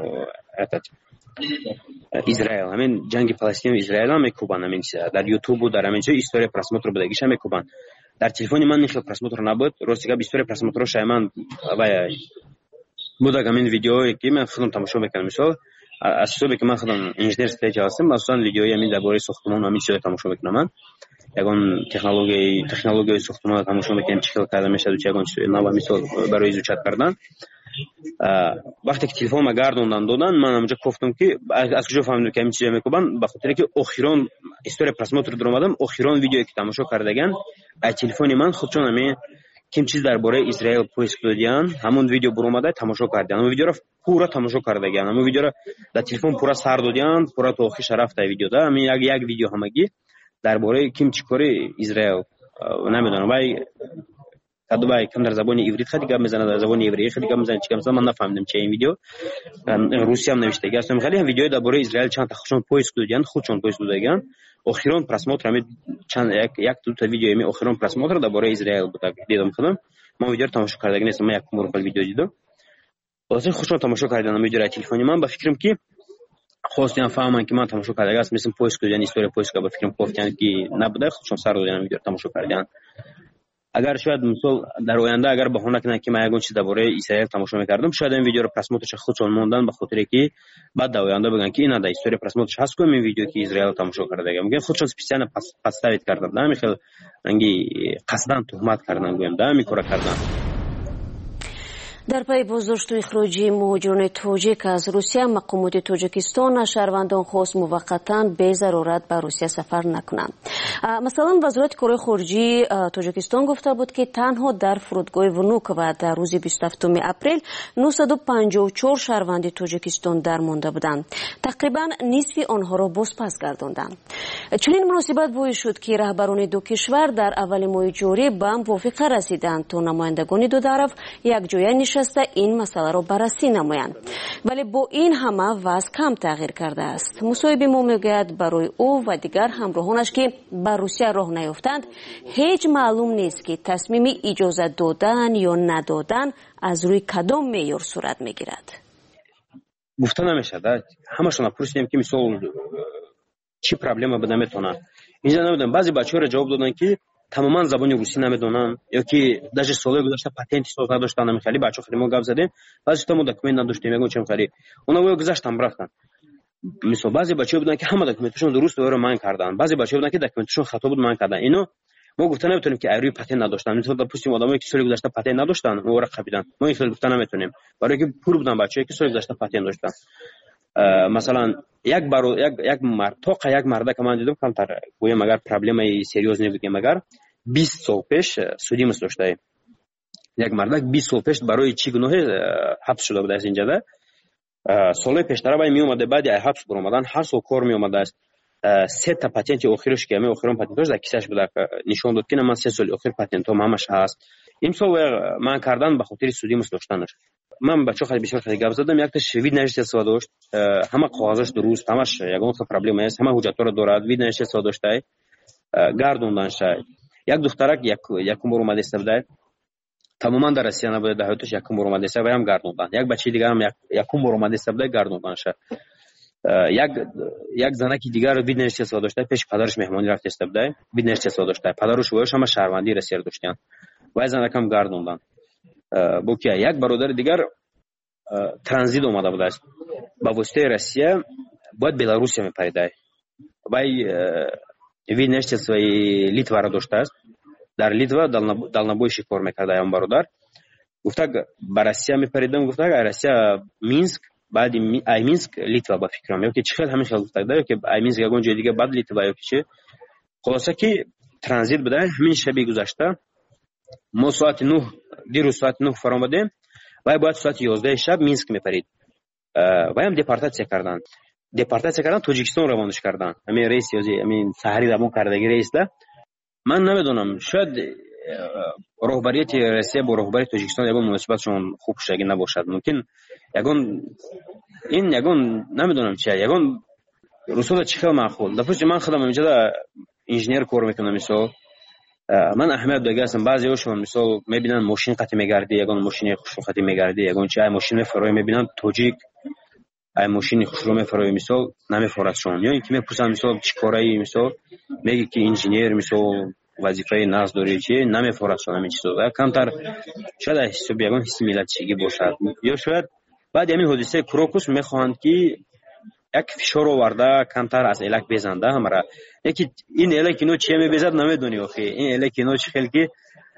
Израил, ҳамин ҷанги Палестина ва Израил ҳам мекобанд, ҳамин дар ютубу дар ҳамин ҷо история просмотр будагиша мекобанд. дар телефони ман нихел просмотр набуд, рости гап история просмотро шайман ва будак ҳамин видеое ки ман худам тамошо мекардам, мисол аз ҳисобе ки ман худам инженер строитель ҳастам, асосан видеои ҳамин дар бораи сохтмон ҳамин чизро тамошо мекунам. ягон технологияи сохтмонро тамошо мекунам, чӣ хел карда мешавад, ягон чиз нав мисол барои изучат кардан. вақте ки телефонма гардондан додан, ман ҳамҷа гуфтам ки аз куҷо фаҳмидам ки ҳамин чизро мекунам, ба хотире ки охирон история просмотр доромадам, охирон видеое ки тамошо кардаган аз телефони ман худчон ҳамин ким чиз дар бораи Израил пост додиян, ҳамон видео буромада тамошо кардиян, ҳамон видеоро пура тамошо кардаган, ҳамон видеоро дар телефон пура сар додиян, пура то охирша рафта видеода, ҳамин як видео ҳамагӣ дар бораи ким чӣ кори Израил намедонам. вай کدوبای کم در زبان عبری خیلی گپ میزنه، در زبان عبری خیلی گپ میزنه. چیکار من نفهمیدم چه این ویدیو روسی هم نوشته گفتم خیلی هم ویدیو درباره اسرائیل چند تا خودشون پویست دادن، خودشون پویست دادن. آخرین پرسموتر می چند یک دو تا ویدیو می آخرین پرسموتر درباره اسرائیل بود دیدم خودم. ما ویدیو رو تماشا کردم نیستم، من یک مرخل ویدیو دیدم. واسه خودشون تماشا کردن ویدیو را تلفنی من با فکرم که خواستم فهمم که من تماشا کردم است مثل پویست کردن استوری پویست که با فکرم گفتن که نبوده خودشون سر دادن ویدیو تماشا کردن. اگر شاید مثلا در آینده اگر بهونه کنن که من یگون چیز درباره اسرائیل تماشا می‌کردم شاید این ویدیو رو پرسموتش خودشون موندن به خاطر که بعد در آینده بگن که اینا در استوری پرسموتش هست که این ویدیو که اسرائیل تماشا کرده میگن خودشون سپیسیال پس تایید کردن نمیخواد انگی قصدن تهمت کردن گویم در میکره کردن. дар пайи боздошту ихроҷи муҳоҷирони тоҷик аз русия мақомоти тоҷикистон шаҳрвандон хост муваққатан бе зарурат ба русия сафар накунанд. масалан вазорати корҳои хориҷии тоҷикистон гуфта буд ки танҳо дар фурудгоҳи внукова дар рӯзи 27 апрел 954 шаҳрванди тоҷикистон дармонда буданд. тақрибан нисфи онҳоро бозпас гардонданд. чунин муносибат боис шуд ки раҳбарони ду кишвар дар аввали моҳи ҷорӣ ба мувофиқа расиданд то намояндагони ду тараф якҷоя нишаста ин масъаларо баррасӣ намоянд. вале бо ин ҳама вазъ кам тағйир кардааст. мусоҳиби мо мегӯяд барои ӯ ва дигар ҳамроҳонаш ки ба русия роҳ наёфтанд ҳеҷ маълум нест ки тасмими иҷозат додан ё надодан аз рӯи кадом меъёр сурат мегирад. гуфта намешад ҳамашон пурсидем ки мисол чӣ проблема буда метавонад. инҷа намедонам баъзе бачаҳоро ҷавоб доданд ки тамоман забони русӣ намедонанд ё ки даже солҳои гузашта патенти соз надоштанд. намехали бачаҳо хеле мо гап задем баъзеашто мо документ надоштем ягон чӣ мехали оно воё гузаштам рафтанд. мисол баъзе бачаҳо буданд ки ҳама документашон дуруст оро ман карданд, баъзе бачаҳо буданд ки документашон хато буд ман карданд. ино мо гуфта наметавонем ки айрӯи патент надоштанд. мисол допустим одамое ки соли гузашта патент надоштанд оро қабиданд, мо ин хел гуфта наметавонем барое ки пур буданд бачаҳое ки соли гузашта патент доштанд. масалан як мард тоқа як марда ка ман дидам камтар гӯям агар проблемаи серьёзне бигем агар 20 сол пеш судимост доштаем. як мардак 20 сол пеш барои чӣ гуноҳе ҳабс шуда будааст. инҷада солҳои пештара вай меомаде баъди ай ҳабс баромадан ҳар сол кор меомадааст. 3 та патенти охираш ки охирон патенташ дар кисаш буда нишон дод ки ман 3 соли охир патентом ҳамаш ҳаст. имсол ман кардан ба хотири судимост доштанаш. ман бачаҳо хеле бисёр хеле гап задам. якташ вид навиштества дошт, ҳама қоғазаш дуруст, ҳамаш ягон хел проблема нест, ҳама ҳуҷҷатҳоро дорад, вид навиштества доштай гардонданша. як духтарак якум бор омада истабудай, тамоман дар Россия набуда, дар ҳаёташ якум бор омада истабудай, ҳам гардондан. як бачаи дигарам якум бор омада истабудай, гардонданша. як занаки дигар вид навиштества доштай, пеши падараш меҳмонӣ рафта истабудай, вид навиштества доштай. падаруш вояш ҳама шаҳрвандии Россияро доштанд. вай занакам гардондан. бо ки як бародари дигар транзит омада будааст. ба воситаи Россия бояд Беларусия мепаридай. вай вид навиштествои Литваро доштааст. дар Литва далнабойши кор мекарда ям бародар. гуфта ба Россия мепаридам, гуфта ай Россия Минск, баъди ай Минск Литва ба фикрам ё ки чӣ хел ҳамин хел гуфта ё ки ай Минск ягон ҷои дига баъд Литва ё ки чӣ. хулоса ки транзит буда. ҳамин шаби гузашта мо соати 9 дирӯз соати 9 фаромадем. вай бояд соати 11 шаб Минск мепарид. ваям депортатсия кардан Тоҷикистон равонаш кардан. ҳамин рейс ёзи ҳамин саҳари равон кардаги рейсда. ман намедонам шояд роҳбарияти Россия бо роҳбари Тоҷикистон ягон муносибатшон хуб шудаги набошад. мумкин ягон намедонам чи ягон русола чӣ хел маъқул. допустим ман худам инҷода инженер кор мекунам. мисол ман аҳамият дода ҳастам. баъзеҳошон мисол мебинанд мошин қатъи мегарди, ягон мошини хушрӯ қатъи мегарди, ягон чи ай мошин мефароӣ, мебинанд тоҷик ай мошини хушрӯ мефароӣ, мисол намефорадшон. ё ин ки мепурсанд мисол чӣ кораи, мисол меги ки инженер, мисол вазифаи нағз дори, чи намефорадшон ҳамин чизо. камтар шояд аз ҳисоби ягон ҳисси миллатчигӣ бошад. ё шояд баъди ҳамин ҳодисаи Крокус мехоҳанд ки як фишор оварда камтар аз элак безанда ҳамара. яки ин элак ино чия мебезад намедонӣ. охи ин элак ино чӣ хел ки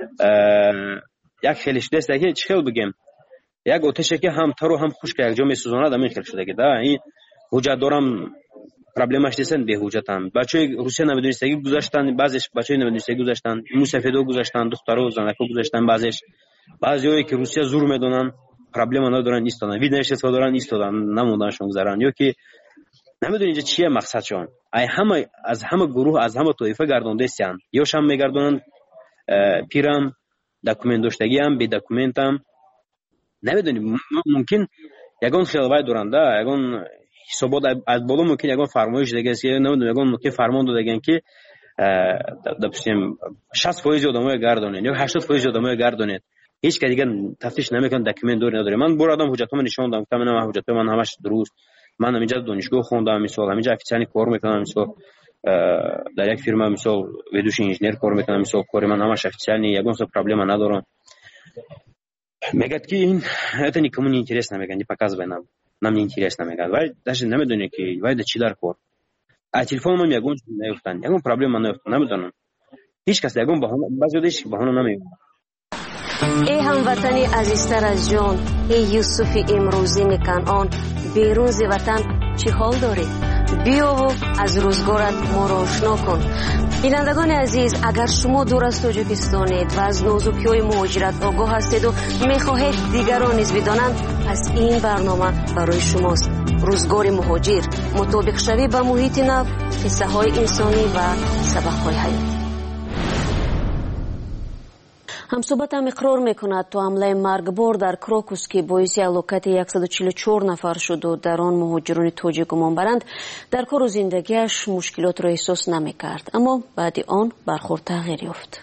як хеле шудааст. яки чӣ хел бигем, як отеше ки ҳам тару ҳам хушка якҷо месӯзонад. ҳамин хел шудаги да. ин ҳуҷҷат дорам проблемаш дестанд беҳуҷҷатам. бачаҳои Русия намедонистагӣ гузаштанд, баъзеш бачаҳои намедонистагӣ гузаштанд, мусафедо гузаштанд, духтаро занако гузаштанд. баъзеҳое ки Русия зур медонанд, проблема надоранд, истоданд. вид навиштества доранд, истоданд, намонданшон гузаранд. ё ки намедонӣ инҷа чия мақсадшон. аз ҳама гурӯҳ, аз ҳама тоифа гардонда истанд. ёшам мегардонанд пирам, دکومنت داشتگی هم بی دکومنت هم نمیدونیم. ممکن یگان خیلی دورنده یگان حسابات از بالا ممکن یگان فرمایش دیگه است که نمیدونم یگان ممکن فرمان دادگن که دپسیم 60% آدمای گردونید یا 80% آدمای گردونید. هیچ که دیگه تفتیش نمیکنه، دکومنت دور نداره. من بر آدم حجتام نشون دادم، گفتم من حجت من همش درست، من همینجا دانشگاه خوندم، مثلا همینجا افسری کار میکنم، مثلا در یک فیرما مثلا ویدوش انجینیر کار میکنم، مثلا کار من همش افسری، یگان سو پرابلم ندارم. میگه که این это никому не интересно، میگن показывай нам не интересно، میگن ولی даже نمیدونه که وای چی در کار. а телефон من یگان نیفتن، یگان پرابلم نیفتن، نمیدونم. هیچ کس یگان بهانه بعضیش بهانه نمیگه. ای هموطنی عزیزتر از جان، ای یوسف امروزی کنعان، بیرون ز وطن چه حال داری؟ بیا و از روزگارت ما را آشنا کن. بینندگان عزیز، اگر شما دور از تاجیکستانید و از نازکی‌های مهاجرت آگاه هستید و می‌خواهید دیگران نیز بدانند، پس این برنامه برای شماست. روزگار مهاجر، مطابق شوی با محیط نو، قصه‌های انسانی و سبق‌های حیاتی. همصحبتم اقرار میکند تو حمله مرگبار در کراکوس که باعث هلاکت 144 نفر شد و در آن مهاجران تاجیک گمان برند، در کار و زندگیش مشکلات را احساس نمیکرد، اما بعد آن برخورد تغییر یافت.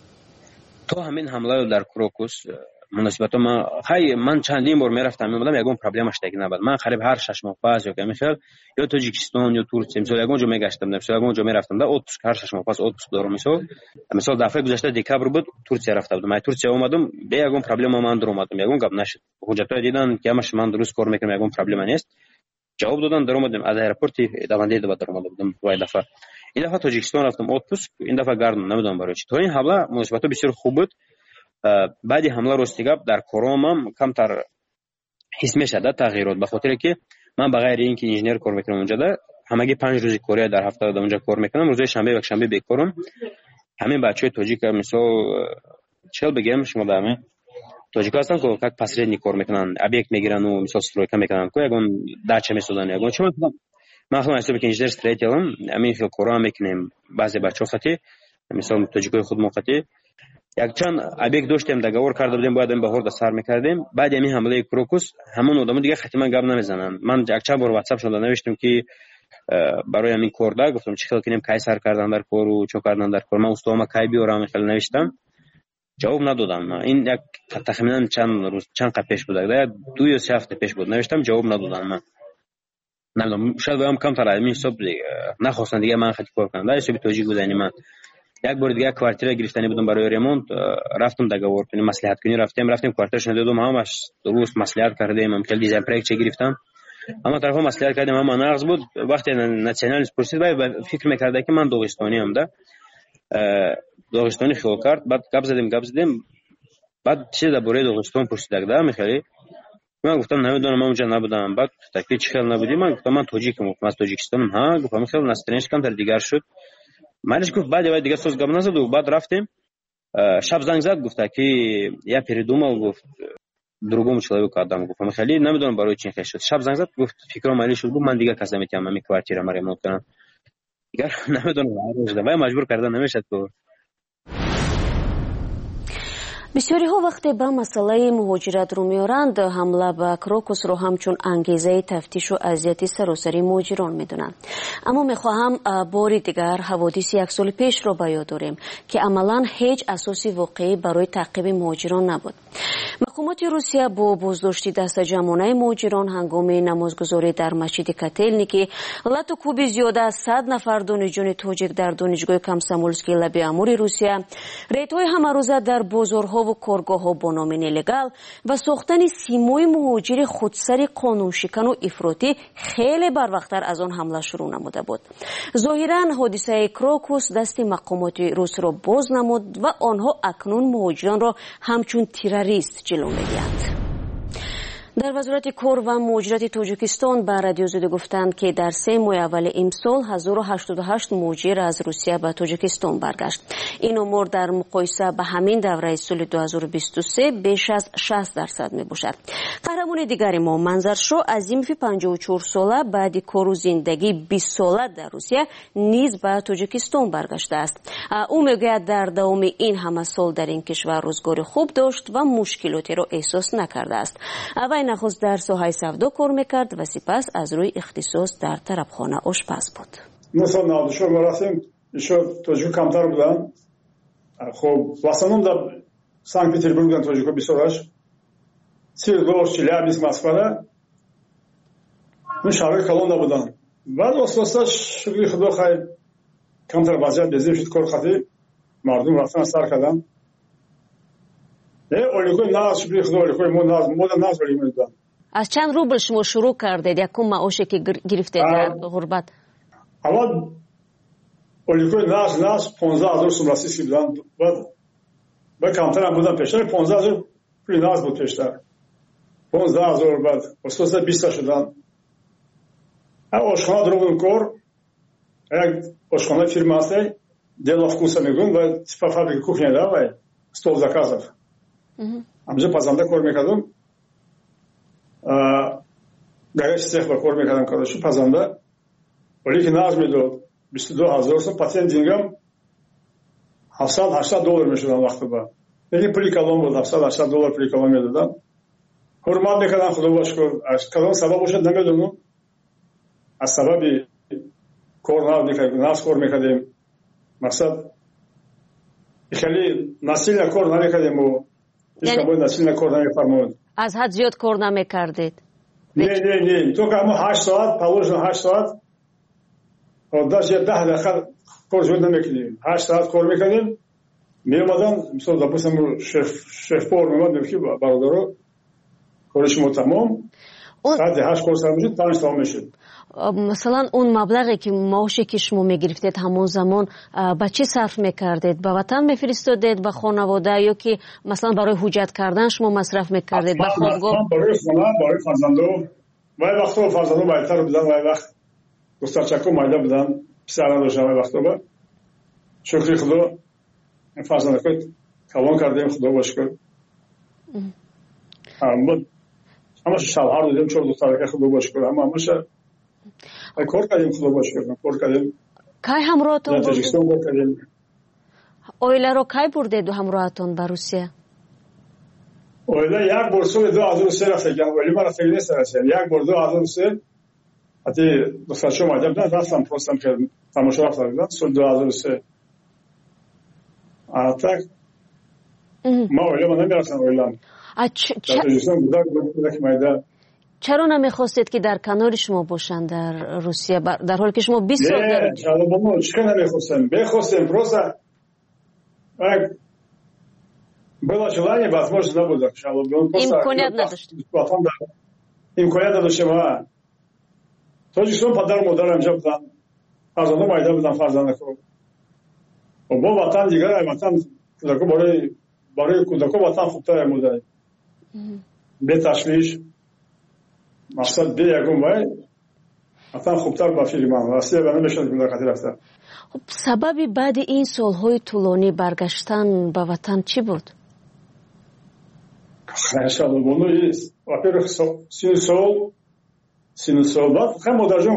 تو همین حمله در کراکوس مناسبت من چندین بار میرفتم میبودم، یگان پرابلمش دیگه نبود. من قریب هر 6 ماه پس یا مثلا یا تاجیکستان یا ترکیه مثلا یگان جا میگشتم، مثلا یگان جا میرفتم، отпуск هر 6 ماه پس отпуск دارم. مثلا دفعه گذشته دکبر بود ترکیه رفته بودم. من ترکیه اومدم به یگان پرابلم من در اومدم، یگان گپ نشد. حجتای دیدن که همش من درست کار میکنم، یگان پرابلم نیست. جواب دادن در اومدم از ایرپورت دوانده دو در اومدم. وای دفعه این دفعه تاجیکستان رفتم отпуск، این دفعه گردم نمیدونم برای چی. تو این حمله مناسبت بسیار خوب بود. بعد حمله راستی گپ در کارم کمتر حس میشد تغییرات، به خاطر که من بغیر اینکه انجینیر کار میکنم اونجا ده همگی 5 روز کاری در هفته اونجا کار میکنم. روز شنبه و یک شنبه بیکارم. همین بچهای تاجیک مثلا چل بگم شما دامه تاجیک هستن که پسرینی کار میکنن، ابیک میگیرن و مثلا استرویکا میکنن که یگان داچه میسازن. یگان چون من خودم حساب که انجینیر استریتیلم همین فیل کارا میکنیم. بعضی بچه‌ها خاطی مثلا تاجیکای خود موقتی یک چند ابیک داشتیم دگور کرده بودیم، باید این بهار سر میکردیم. بعد همین حمله کراکوس همون آدم دیگه خاطی من گپ نمیزنن. من یک چند بار واتساپ شده نوشتم که برای همین کار دا گفتم چه خیلی کنیم کی سر کردن در کار و چه کردن در کار، من استوام کی بیارم خیلی نوشتم، جواب ندادم. این یک تخمینا چند روز چند قبل پیش بود، یک 2 یا 3 هفته پیش بود نوشتم، جواب ندادم. من نمیدونم شاید هم کم تر همین حساب نخواستن دیگه من خاطی کار کنم. در حساب توجیه بودنی من یک بار دیگه کوارتیر گرفتنی بودم برای ریمونت، رفتم دگور کنیم مصلحت کنی رفتیم کوارترش ندیدم، همش درست مصلحت کردیم، هم کلی دیزاین پروژه گرفتم، اما طرفا مصلحت کردیم، اما نقص بود. وقتی ناسیونال پرسید باید فکر میکرده که من داغستانی ام ده داغستانی خیال کرد. بعد گپ زدیم بعد چیز درباره داغستان پرسید ده میخوای، من گفتم نمیدونم، من اونجا نبودم. بعد تکلیف چه خیال نبودی، من گفتم من تاجیکم، از تاجیکستانم. ها گفتم خیلی نسترنش کم تر دیگر شد. مالش گفت بعد دیگه سوز گپ نزد و بعد رفتیم. شب زنگ زد گفت که یا передумал گفت другому человеку отдам. گفتم خیلی نمیدونم برای چی خیلی شد. شب زنگ زد گفت فکرم مالی شد، گفت من دیگه کس نمیتونم همین کوارتیر ما ریمونت کنم. دیگه نمیدونم وای مجبور کردن نمیشد تو. بسیاری ها وقتی به مسئله مهاجرت رو میارند، حمله به کراکوس رو همچون انگیزه تفتیش و اذیت سراسری مهاجران میدونند. اما میخواهم باری دیگر حوادث 1 سال پیش رو به یاد داریم که عملا هیچ اساسی واقعی برای تعقیب مهاجران نبود. مقامات روسیه با بازداشتی دست جمعانه مهاجران هنگام نمازگزاری در مسجد کاتلنیکی لط و کوب زیاده از 100 نفر دانشجوی تاجیک در دانشگاه کامسомольский لب امور روسیه، ریدهای همه روزه در بازارها و کارگاه‌ها با نام نلگال و ساختن سیمای مهاجر خودسری قانونشکن و افراطی خیلی بروقتر از آن حمله شروع نموده بود. ظاهراً حادثه کراکوس دست مقامات روس را باز نمود و آنها اکنون مهاجران را همچون تروریست جلو می‌گیرند. در وزارت کار و مهاجرت تاجیکستان به رادیو زده گفتند که در 3 ماه اول امسال 1088 مهاجر از روسیه به تاجیکستان برگشت. این امور در مقایسه به همین دوره سال 2023 بیش از 60% می باشد. قهرمان دیگر ما منظرشو عظیموف 54 ساله بعد کار و زندگی 20 ساله در روسیه نیز به تاجیکستان برگشته است. او میگوید در دوام این همه سال در این کشور روزگار خوب داشت و مشکلاتی را احساس نکرده است. نخست در ساحه سودا کار میکرد و سپس از روی اختصاص در طربخانه آشپز بود. مثلا نادشو مراسم شو توجیک کمتر بودن. خب واسمون در سانت پترزبورگ بودن توجیکو بیسوراش. سیرگوش چلیابیس مسکره. من شهر کلون بودن. بعد واسطش شغلی خدا خیر کمتر وضعیت بزرگ شد کار خاطر مردم رفتن سر کردن. اولیکوی ناز شبیه خدا اولیکوی مود ناز ولی میدن. از چند روبل شما شروع کردید یکم معاشی که گرفتید در غربت؟ اول اولیکوی ناز 15000 سومراسیسی بودن. بعد کمتر هم بودن پیشتر 15000 پول ناز بود پیشتر. 15000 بعد اساس 20 شدن. آشخانه درو بودن کار. یک آشخانه فیرما است. دل вкуса میگن و تیپ فابریک کوخنه داره. стол заказов. همجا پزنده کار میکردم گرش سیخ با کار میکردم کارشو پزنده ولی که ناز میداد 22000 سو پاتنت دینگم $700 میشد اون وقت با یعنی پولی کلام بود $700 پولی کلام میدادم حرمت میکردم خدا باش کن از کلام سبب باشد نمیدونم از سبب کار ناز کار میکردیم مقصد خیلی نسیل کار نمیکردیم و از حد زیاد کار نمیکردید؟ نه تو که همون 8 ساعت پاولشون 8 ساعت داشت 10 دقیقه کار زیاد نمیکردیم 8 ساعت کار میکردیم میامدن مثلا دپوسم شف پور میمد که برادرو کارش ما تمام ساعت 8 کار سر میشد 5 تمام میشد. مثلا اون مبلغی که معاشی که شما میگرفتید همون زمان به چی صرف میکردید؟ به وطن میفرستادید به خانواده یا که مثلا برای حجت کردن شما مصرف میکردید به خودگاه؟ برای خانه برای فرزندو وای وقتا فرزندو بایتر بودن وای وقت دخترچکو مایده بودن پسران داشتن وای وقتا با شکری خدا این فرزندکو کلان کردیم خدا باش کرد همش شوهر دادیم چون دخترک خدا باش کرد همش کار کردیم خدا باش کردیم کار کردیم کی همراهتون بودید؟ اویله رو کی بردید همراهتون به روسیه؟ اویله یک بار سال 2003 رفتیم ولی من فکر نیست رفتم یک بار 2003 حتی دخترچه اومدم رفتم پرستم کردم تماشا رفتم سال 2003 تک ما اویله من نمیرفتم اویله چرا نمیخواستید که در کنار شما باشن در روسیه در حالی که شما 20 سال در نه چرا نمیخواستم просто было желание возможность نبود امکانیت نداشت امکانیت نداشتم تاجیکستان پدر مادر اینجا بودن فرزندم مایده بودن فرزندکو و با وطن دیگر وطن کودکو برای کودکو وطن خوبتر مونده به تشویش مقصد به یکم وای وطن خوبتر با فیلمان راستی به نمیشد کودک رفته. خب سببی بعد این سالهای طولانی برگشتن به وطن چی بود؟ انشالله بونو است во-первых سینوسول بعد خیلی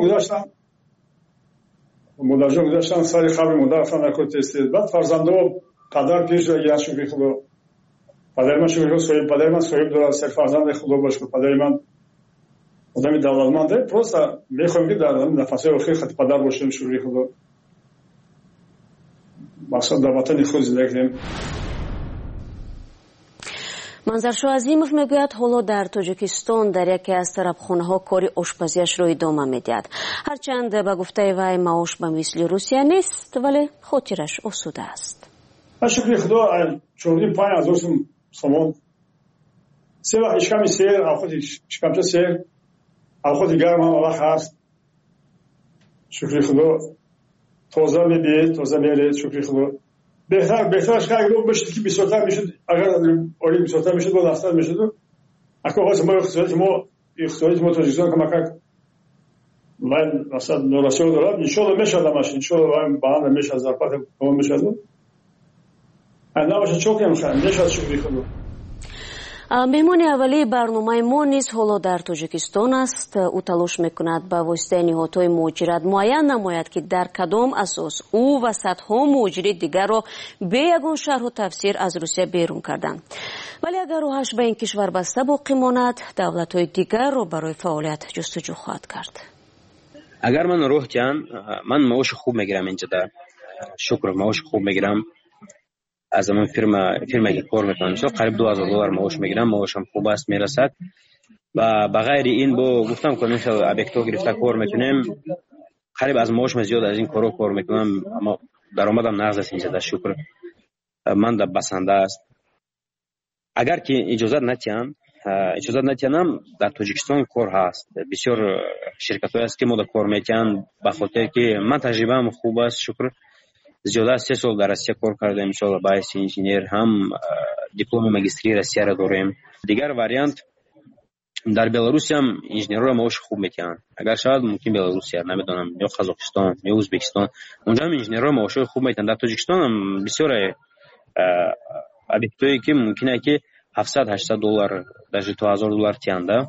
مادرجان گذاشتن سری خبر مادر رفتن نکرد تستید بعد فرزندو پدر پیش یا شکری خدا پدر من شکری خدا پدر من صاحب داره سر فرزند خدا باشه پدر من آدمی دولتمنده просто میخوام که در نفس آخر خط پدر باشم شکری خدا مقصد در وطن خود زندگی کنیم. منظرشو عظیموف میگوید حالا در تاجیکستان در یکی از طربخانه‌ها کاری آشپزیش رو ادامه میدهد. هرچند به گفته وی معاش به مثل روسیه نیست ولی خاطرش آسوده است. شکر خدا چوردیم 5000 سوم سه وقت اشکامی سیر آخوتی اشکامچه سیر آخوتی گرم هم وقت هست شکر خدا تازه میبید شکر خدا بهترش که اگر بشید که 20 میشد اگر اولی 20 میشد با دفتر میشد اگه واسه ما اقتصادی ما تاجیکستان کمک من مثلا نوراسیون دارم انشالله میشه دمش انشالله من با هم میشه ظرفت کم میشه انا باشه چوک نمیشه میشه شغلی خود меҳмони аввалии барномаи мо низ ҳоло дар тоҷикистон аст. ӯ талош мекунад ба воситаи ниҳодҳои муҳоҷират муайян намояд ки дар кадом асос ӯ ва садҳо муҳоҷири дигарро бе ягон шарҳу тафсир аз русия берун карданд. вале агар роҳаш ба ин кишвар баста боқӣ монад, давлатҳои дигарро барои фаъолият ҷустуҷӯ хоҳад кард. агар ман роҳ диҳам, ман маоши хуб мегирам инҷода. шукр, маоши хуб мегирам. از همون فیرمایی که کار میکنم مثلا قریب $2000 معاش میگیرم. معاشم خوب است میرسد و بغیر این با گفتم که مثلا ابیکتو گرفته کار میکنیم قریب از معاشم زیاد از این کار میکنم اما درآمدم نقص است اینجا. شکر من در بسنده است. اگر که اجازت نتیانم در تاجیکستان کار هست. بسیار شرکت هست که ما در کار میکنن به خاطر که من تجربه‌ام خوب است. شکر زیاده از 3 سال در روسیه کار کردم. ان شاء الله باعث انجینیر هم دیپلم ماجستری روسیه را داریم. دیگر واریانت در بلاروس هم انجینرها معاش خوب میکنن. اگر شاید ممکن بلاروس نمیدونم یا قزاقستان یا ازبکستان اونجا هم انجینرها معاش خوب میکنن. در تاجیکستان هم بسیار ابیکتایی که ممکنه که $700-800 در $2000 تیانده.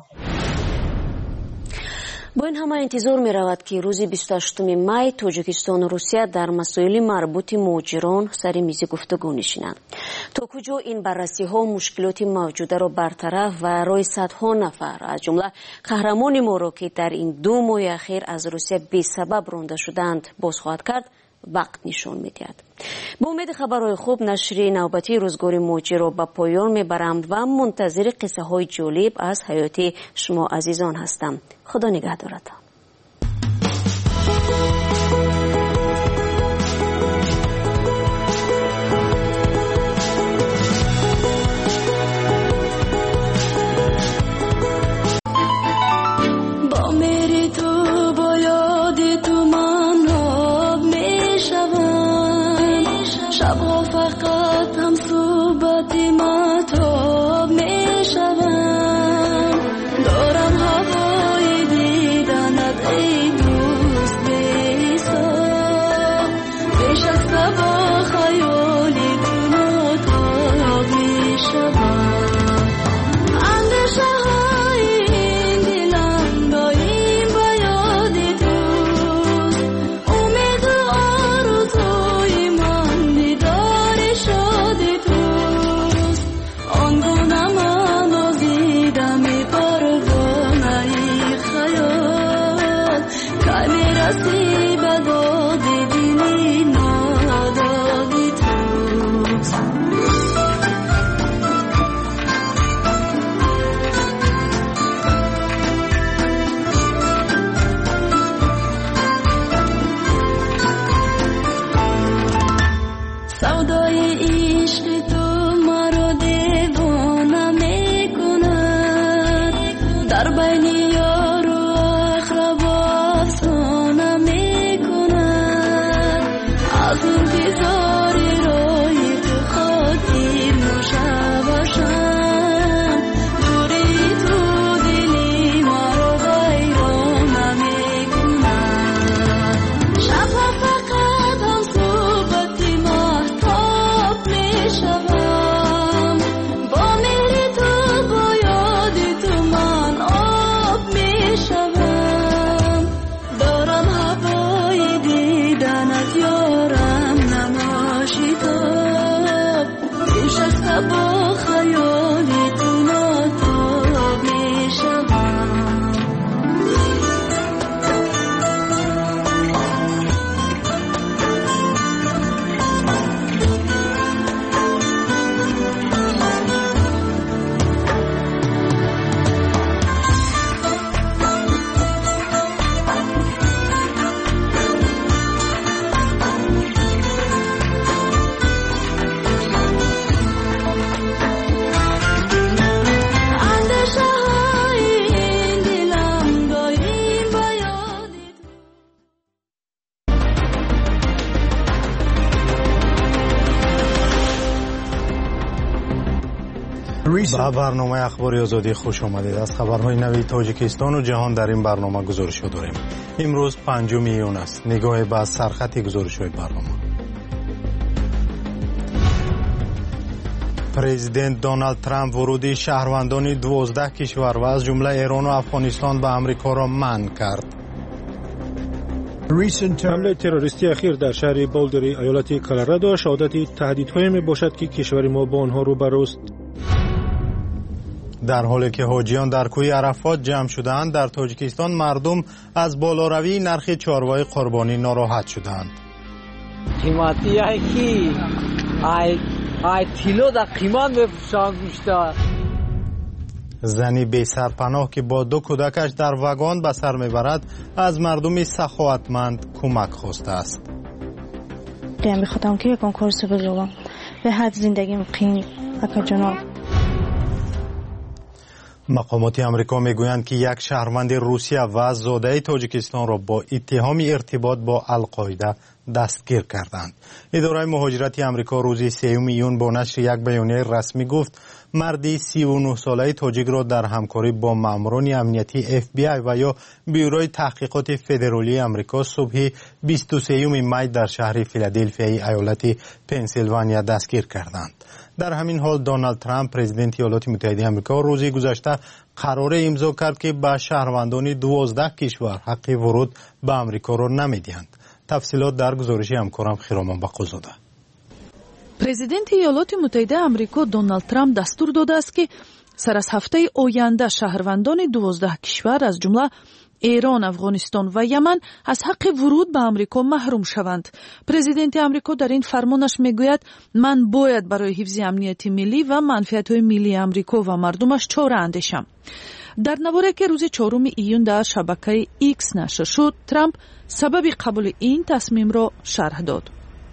با این همه انتظار می رود که روز 28 مای تاجیکستان و روسیه در مسائل مربوط مهاجران سر میز گفتگو نشینند. تا کجا این بررسی ها مشکلات موجوده را برطرف و رای صدها نفر از جمله قهرمان ما را که در این 2 ماه اخیر از روسیه بی سبب رانده شدند باز خواهد کرد وقت نشان می‌دهد. با امید خبرهای خوب نشر نوبتی روزگار مهاجر را به پایان میبرم و منتظر قصه های جالب از حیات شما عزیزان هستم. خدا نگهدارتان. با برنامه اخباری آزادی خوش آمدید. از خبرهای نوی تاجیکستان و جهان در این برنامه گزارش داریم. امروز 5 ایون است. نگاه به سرخط گزارش‌های برنامه. پرزیدنت دونالد ترامپ ورود شهروندان 12 کشور و از جمله ایران و افغانستان به آمریکا را منع کرد. حمله تروریستی اخیر در شهر بولدر ایالت کلرادو شهادت تهدیدهایی می باشد که کشور ما با آنها روبروست. در حالی که حاجیان در کوی عرفات جمع شدند، در تاجیکستان مردم از بالاروی نرخ چارواهای قربانی ناراحت شدند. قیمتی کی ای کیلو در قیمت بفروشند گوشت. زنی بی سرپناه که با 2 کودکش در واگن به سر میبرد از مردم سخاوتمند کمک خواسته است. میخواستم که یکم کورس بزنم به حد زندگیم قیم اکا جناب. مقامات آمریکا میگویند که یک شهروند روسیه و زاده تاجیکستان را با اتهام ارتباط با القاعده دستگیر کردند. اداره مهاجرت آمریکا روز 3 ایون با نشر یک بیانیه رسمی گفت مردی 39 ساله تاجیک را در همکاری با ماموران امنیتی FBI و یا بیوروی تحقیقات فدرالی آمریکا صبح 23 می در شهر فیلادلفیای ایالت پنسیلوانیا دستگیر کردند. در همین حال دونالد ترامپ پرزیدنت ایالات متحده آمریکا روز گذشته قرار امضا کرد که به شهروندان 12 کشور حق ورود به آمریکا را نمیدهند. تفصیلات در گزارش همکارم خیرامان بقوزاده. پرزیدنت ایالات متحده آمریکا دونالد ترامپ دستور داده است که سر از هفته آینده شهروندان 12 کشور از جمله ایران، افغانستان و یمن از حق ورود به آمریکا محروم شوند. پرزیدنت آمریکا در این فرمانش میگوید من باید برای حفظ امنیت ملی و منفعت‌های ملی آمریکا و مردمش چاره اندیشم. در نواره که روز 4 ایون در شبکه ایکس نشر شد، ترامپ سبب قبول این تصمیم را شرح داد.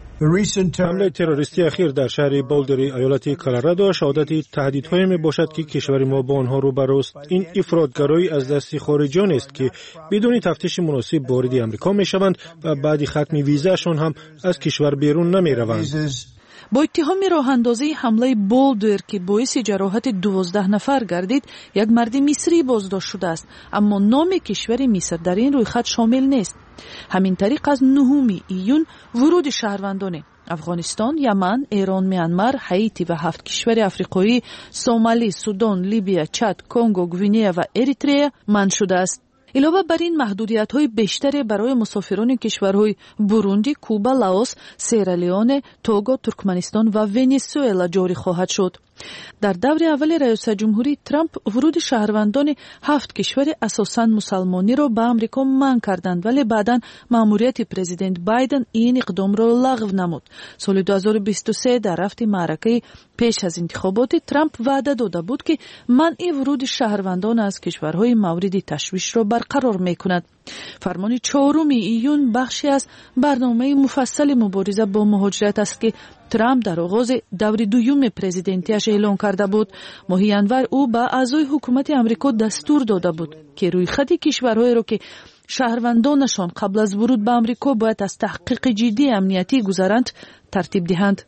حمله تروریستی اخیر در شهر بولدر ایالت کلرادو شهادت تهدیدهایی می باشد که کشور ما با آنها روبروست. این افراطگرایی از دست خارجیان است که بدون تفتیش مناسب وارد آمریکا می شوند و بعد ختم ویزاشون هم از کشور بیرون نمی روند. با اتهام راه اندازی حمله بولدر که باعث جراحت 12 نفر گردید، یک مرد مصری بازداشت شده است، اما نام کشور مصر در این رویخط شامل نیست. همین طریق از 9 ایون ورود شهروندان افغانستان، یمن، ایران، میانمار، هایتی و 7 کشور آفریقایی سومالی، سودان، لیبیا، چاد، کنگو، گوینه و اریتره منع شده است. علاوه بر این محدودیت‌های بیشتری برای مسافران کشورهای بوروندی، کوبا، لاوس، سیرالیون، توگو، ترکمنستان و ونزوئلا جاری خواهد شد. در دور اول ریاست جمهوری ترامپ ورود شهروندان 7 کشور اساساً مسلمانی را به آمریکا منع کردند، ولی بعداً مأموریت پرزیدنت بایدن این اقدام را لغو نمود. سال 2023 در رفت معرکه پیش از انتخابات ترامپ وعده داده بود که منع ورود شهروندان از کشورهای مورد تشویش را برقرار می‌کند. فرمان 4 ایون بخشی از برنامه مفصل مبارزه با مهاجرت است که ترامپ در آغاز دور دوم پرزیدنتیش اعلان کرده بود. ماه ژانویه او به اعضای حکومت آمریکا دستور داده بود که روی خط کشورهایی را که شهروندانشان قبل از ورود به آمریکا باید از تحقیق جدی امنیتی گذرند ترتیب دهند.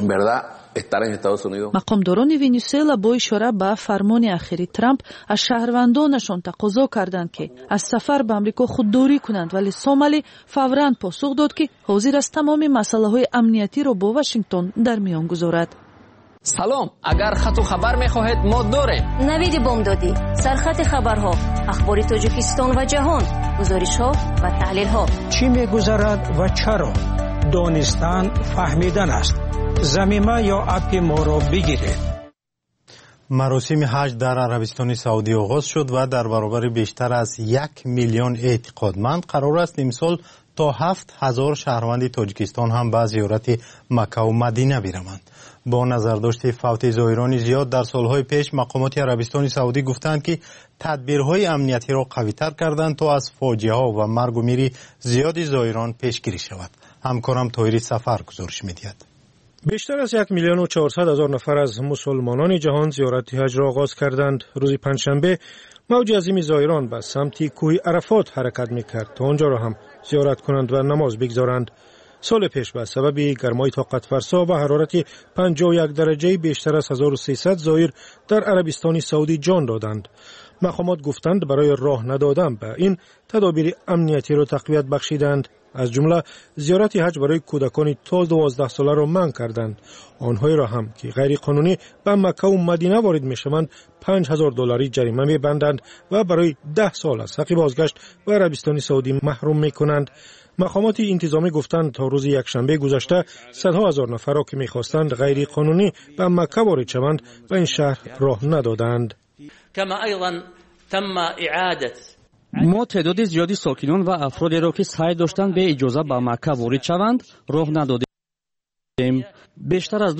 مقامداران ونزوئلا با اشاره به فرمان اخیری ترامپ از شهروندانشان تقاضا کردند که از سفر به آمریکا خودداری کنند، ولی سومالی فوراً پاسخ داد که حاضر است تمام مسائل امنیتی را با واشنگتن در میان گذارد. سلام، اگر خط و خبر میخواهید ما داریم. نوید بامدادی، سرخط خبرها، اخبار تاجیکستان و جهان، گزارش‌ها و تحلیل‌ها. چی می‌گذرد و چرا؟ دانستن فهمیدن است. زمینه یا اپ ما را بگیرید. مراسم حج در عربستان سعودی آغاز شد و در برابر بیشتر از 1 میلیون اعتقادمند قرار است امسال تا 7,000 شهروند تاجیکستان هم به زیارت مکه و مدینه بروند. با نظرداشت فوت زائران زیاد در سالهای پیش، مقامات عربستان سعودی گفتند که تدبیرهای امنیتی را قوی‌تر کردند تا از فاجعه‌ها و مرگ و میر زیاد زائران پیشگیری شود. همکارم طاهری سفر گزارش می‌دهد. بیشتر از 1,400,000 نفر از مسلمانان جهان زیارت حج را آغاز کردند. روز پنجشنبه موج عظیم زائران به سمت کوه عرفات حرکت می‌کرد تا آنجا را هم زیارت کنند و نماز بگذارند. سال پیش به سبب گرمای طاقت فرسا و حرارت 51 درجه بیشتر از 1300 زائر در عربستان سعودی جان دادند. مقامات گفتند برای راه ندادن به این تدابیر امنیتی را تقویت بخشیدند. از جمله زیارت حج برای کودکان تا 12 ساله را منع کردند. آنهایی را هم که غیر قانونی به مکه و مدینه وارد میشوند $5000 جریمه میبندند و برای 10 سال از حق بازگشت به عربستان سعودی محروم میکنند. مقامات انتظامی گفتند تا روز یکشنبه گذشته صدها هزار نفر را که میخواستند غیر قانونی به مکه وارد شوند به این شهر راه ندادند. كما ايضا تم اعاده ما تعداد زیادی ساکنان و افرادی را که سعی داشتند به اجازه به مکه وارد شوند راه ندادیم. بیشتر از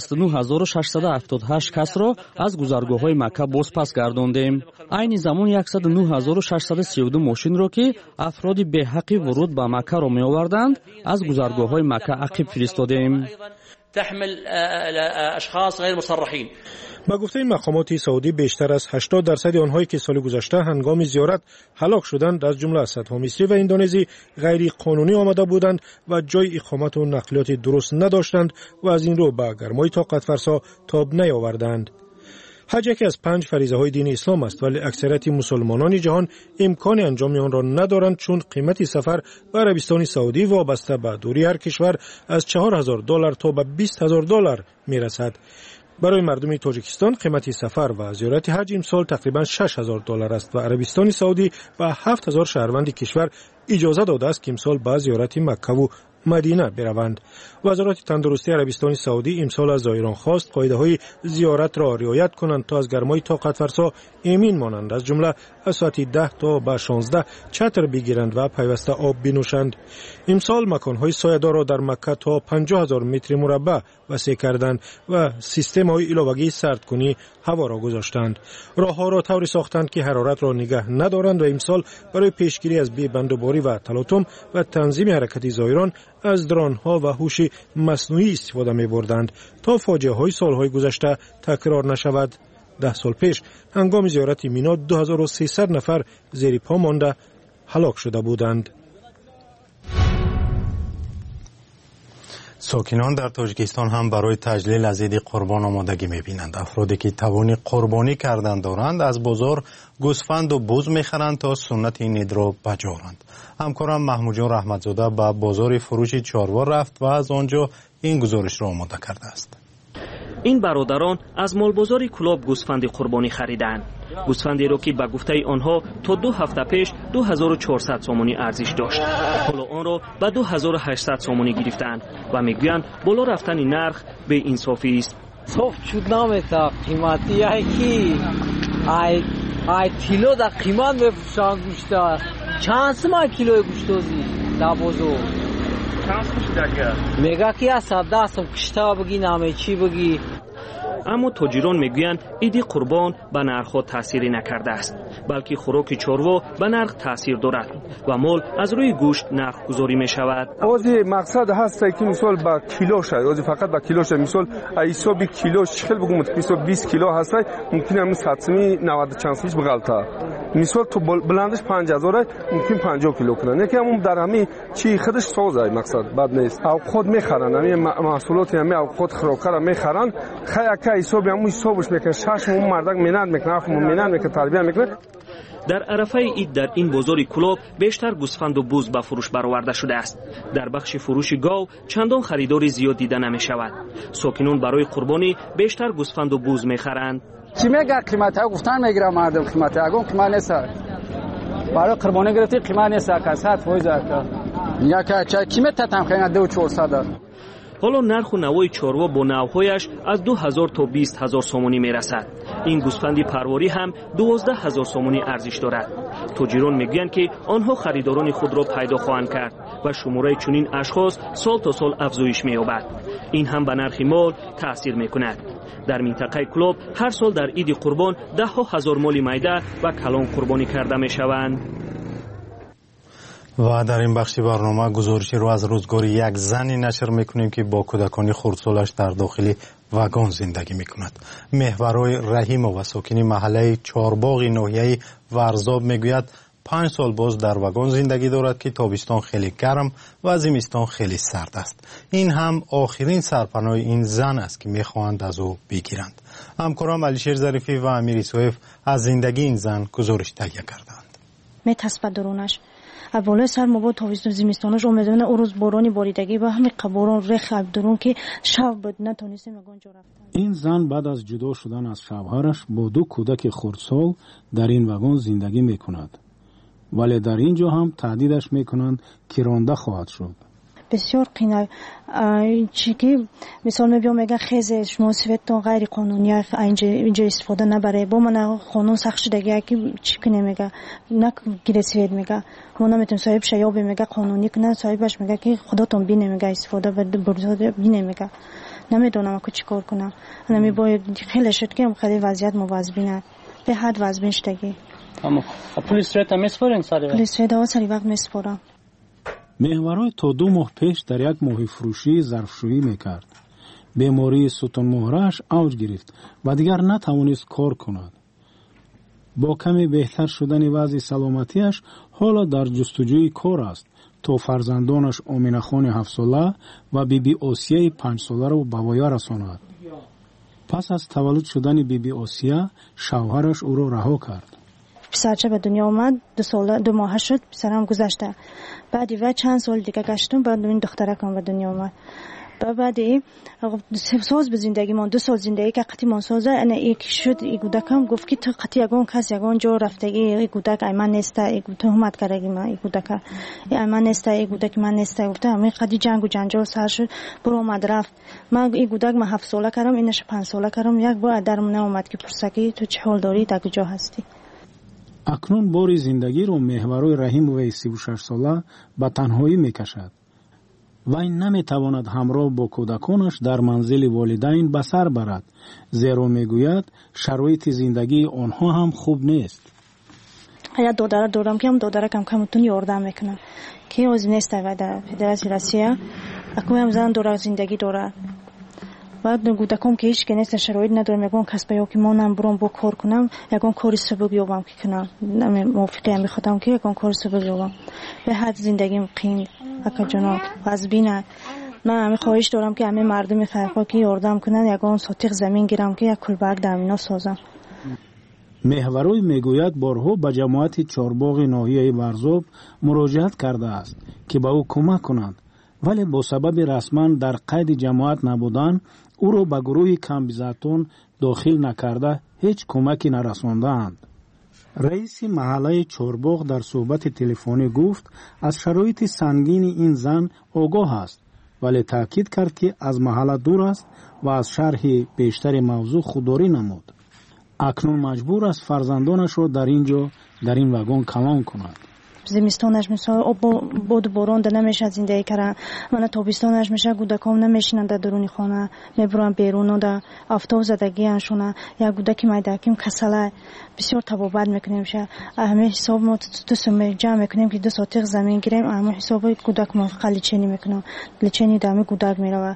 269678 کس را از گذرگاه‌های مکه بازپس گرداندیم. عین زمان 109632 ماشین را که افرادی به حق ورود به مکه را می آوردند از گذرگاه‌های مکه عقب فرستادیم. تحمل اشخاص غیر مصرحین. با گفته مقامات سعودی بیشتر از 80% آنهایی که سال گذشته هنگام زیارت هلاک شدند از جمله صدها مصری و اندونزی غیر قانونی آمده بودند و جای اقامت و نقلیات درست نداشتند و از این رو به گرمای طاقت فرسا تاب نیاوردند. حج یکی از 5 فریضه های دین اسلام است ولی اکثریت مسلمانان جهان امکان انجام آن را ندارند چون قیمت سفر به عربستان سعودی وابسته به دوری هر کشور از $4000 تا به $20000 می رسد. برای مردم تاجیکستان قیمت سفر و زیارت حج امسال تقریبا $6000 است و عربستان سعودی به 7000 شهروند کشور اجازه داده است که امسال به زیارت مکه و مدینه بروند. وزارت تندرستی عربستان سعودی امسال از زائران خواست قاعده‌های زیارت را رعایت کنند تا از گرمای طاقت فرسا امین مانند، از جمله از ساعت 10 تا به 16 چتر بگیرند و پیوسته آب بنوشند. امسال مکان‌های سایه‌دار را در مکه تا 50000 متر مربع وسیع کردند و سیستم‌های علاوه‌ای سردکنی هوا را گذاشتند. راه‌ها را طوری ساختند که حرارت را نگه ندارند و امسال برای پیشگیری از بی‌بندوباری و تلاطم و تنظیم حرکت زائران از درون‌ها و هوش مصنوعی استفاده می‌بردند تا فاجعه‌های سال‌های گذشته تکرار نشود. 10 سال پیش هنگام زیارت مینا 2300 نفر زیر پا مانده هلاک شده بودند. ساکنان در تاجیکستان هم برای تجلیل از عید قربان آمادگی می‌بینند. افرادی که توان قربانی کردن دارند از بازار گوسفند و بز می‌خرند تا سنت این عید را بجارند. همکارم محمود جان رحمتزاده به بازار فروش چاروا رفت و از آنجا این گزارش را آماده کرده است. این برادران از مالبازار کلاب گوسفند قربانی خریدند. گوسفندی را که به گفته آنها تا 2 هفته پیش 2400 سومانی ارزش داشت، حالا آن را به 2800 سومانی گرفتند و میگویند بالا رفتن نرخ به انصافی است. صف شد نامتا قیمتی کی ای کیلو در قیمت بفروشن گوشت چند سما کیلو گوشتوزی دبوزو چند سما میگه که 110 سم کشتا بگی نامه چی بگی. اما تاجران میگویند عید قربان به نرخ تاثیری نکرده است، بلکه خوراک چاروا به نرخ تاثیر دارد و مال از روی گوشت نرخ گذاری می شود. اوزی مقصد هست که مثال با کیلو شد، اوزی فقط با کیلو شد، مثال حساب کیلو شخل بگم مثال 20 کیلو هست ممکن است 790 چانسیش بغلطه، مثال تو بلندش 5000 ممکن 50 کیلو کنن. یکی همون در همین چی خودش سازه مقصد بد نیست. او خود میخرن همین محصولات همین او خود خروکر میخرن خیلی حسابی همون حسابش میکنه، شش مون مردک مینند میکنه، هفت مون مینند میکنه، تربیه میکنه. در عرفه عید در این بازار کلاب بیشتر گوسفند و بز به فروش برآورده شده است. در بخش فروش گاو چندان خریداری زیاد دیده نمی شود. ساکنان برای قربانی بیشتر گوسفند و بز میخرند. چی میگه قیمت ها گفتن میگیرم مردم قیمت ها گفت قیمت نیست. برای قربانی گرفتی قیمت نیست که 100 فایز است. یا که کی میتونم خیلی 2400. حالا نرخ و نوای چاروا با نوهایش از 2000 تا 20000 سومانی می رسد. این گوسفندی پرواری هم 12000 سومانی ارزش دارد. تاجران میگویند که آنها خریداران خود را پیدا خواهند کرد و شماره چنین اشخاص سال تا سال افزایش می‌یابد. این هم به نرخ مال تاثیر می‌کند. در منطقه کلاب هر سال در عید قربان 10,000 مال میده و کلان قربانی کرده می‌شوند. و در این بخش برنامه گزارشی رو از روزگار یک زنی نشر میکنیم که با کودکان خردسالش در داخل واگن زندگی میکند. محورای رحیم و ساکنی محله چارباغ ناحیه ورزاب میگوید 5 سال باز در واگن زندگی دارد که تابستان خیلی گرم و زمستان خیلی سرد است. این هم آخرین سرپناه این زن است که میخواهند از او بگیرند. همکارم علیشیر ظریفی و امیر سویف از زندگی این زن گزارش تهیه کردند. میتاسب درونش اول سر مباد تابستان زمستانش اومدن او روز بارانی باریدگی و همین باران رخ درون که شب بود نتونستیم اونجا رفتن. این زن بعد از جدا شدن از شوهرش با 2 کودک خردسال در این واگن زندگی میکند. ولی در اینجا هم تهدیدش میکنند که رانده خواهد شد. بسیار قینه چی که مثال میبیم میگه خیزه شما سویتون غیر قانونی اینجا استفاده نبره با من قانون سخت شده که چی کنه میگه نه گیره سوید میگه ما نمیتونیم صاحب شیابه میگه قانونی کنه صاحبش میگه که خداتون بینه میگه استفاده و برزاده بینه میگه نمیدونم که چی کار کنم. انا باید خیلی شد که خیلی وضعیت موازبینه به حد وضعبین شدگی. اما پلیس ریت میسپرین سری وقت؟ پلیس ریت سری وقت میسپرم. محورای تا 2 ماه پیش در یک ماهی فروشی ظرفشویی میکرد. بیماری ستون مهره‌اش اوج گرفت و دیگر نتوانست کار کند. با کمی بهتر شدن وضع سلامتیش حالا در جستجوی کار است تا فرزندانش آمینه خان 7 ساله و بیبی آسیه 5 ساله را به ویا رساند. پس از تولد شدن بیبی آسیه شوهرش او را رها کرد. پسرچه به دنیا آمد 2 ماه شد پسرم گذشته. بعدی و چند سال دیگه گشتم بعد این دخترکم به دنیا آمد. بعدی 3 سال به زندگی من 2 سال زندگی که قطعی من سازه انا یک شد ای گودکم گفت که تو قطعی یگان کس یگان جا رفتگی ای گودک ای من نیسته ای تهمت کردگی من ای گودک ای من نیسته ای گودک من نیسته گفته همین قدی جنگ و جنجال سر شد برو اومد رفت. من ای گودک من 7 ساله کردم اینش 5 ساله کردم یک بار درمونه اومد که پرسکی تو چه حال داری تا کجا هستی. اکنون باری زندگی رو محورای رحیم و 36 ساله به تنهایی میکشد. وی نمیتواند همراه با کودکانش در منزل والدین به سر برد زیرا میگوید شرایط زندگی آنها هم خوب نیست. یا دادر دارم که هم دادر کمتون یاردم میکنم که از نیست و در فدراسیون روسیه اکنون هم زن داره زندگی داره بعد گودکم که هیچ کنیست شرایط ندارم یکون کسب یا که مانم برام با کار کنم یکون کاری سبب یابم که کنم موافقه هم بخوادم که یکون کاری سبب یابم به حد زندگیم قین اکا جناب از بینه من همه خواهش دارم که همه مردم فرقا که یاردم کنن یکون ساتیق زمین گیرم که یک کلبک در اینا سازم. محوروی میگوید بارها به جماعت چارباغ ناحیه ورزاب مراجعت کرده است که به او کمک کنند ولی با سبب رسما در قید جماعت نبودن او را به گروه کمبیزتون داخل نکرده هیچ کمکی نرساندند. رئیس محله چارباغ در صحبت تلفنی گفت از شرایط سنگین این زن آگاه است ولی تاکید کرد که از محله دور است و از شرح بیشتر موضوع خودداری نمود. اکنون مجبور است فرزندانش را در این واگن کلان کند. زمستانش مثلا بود باران ده نمیشه زندگی کردن من تابستانش میشه گودکام نمیشینن در درونی خانه میبرن بیرون و در آفتاب زدگی انشونه یا گودکی مایدکیم کسله بسیار تبابت میکنیم شه همه حساب ما تو سمه جمع میکنیم که 2 ساعت زمین گیریم همه حساب گودک ما خالی چینی میکنم لچینی دمی گودک میروه.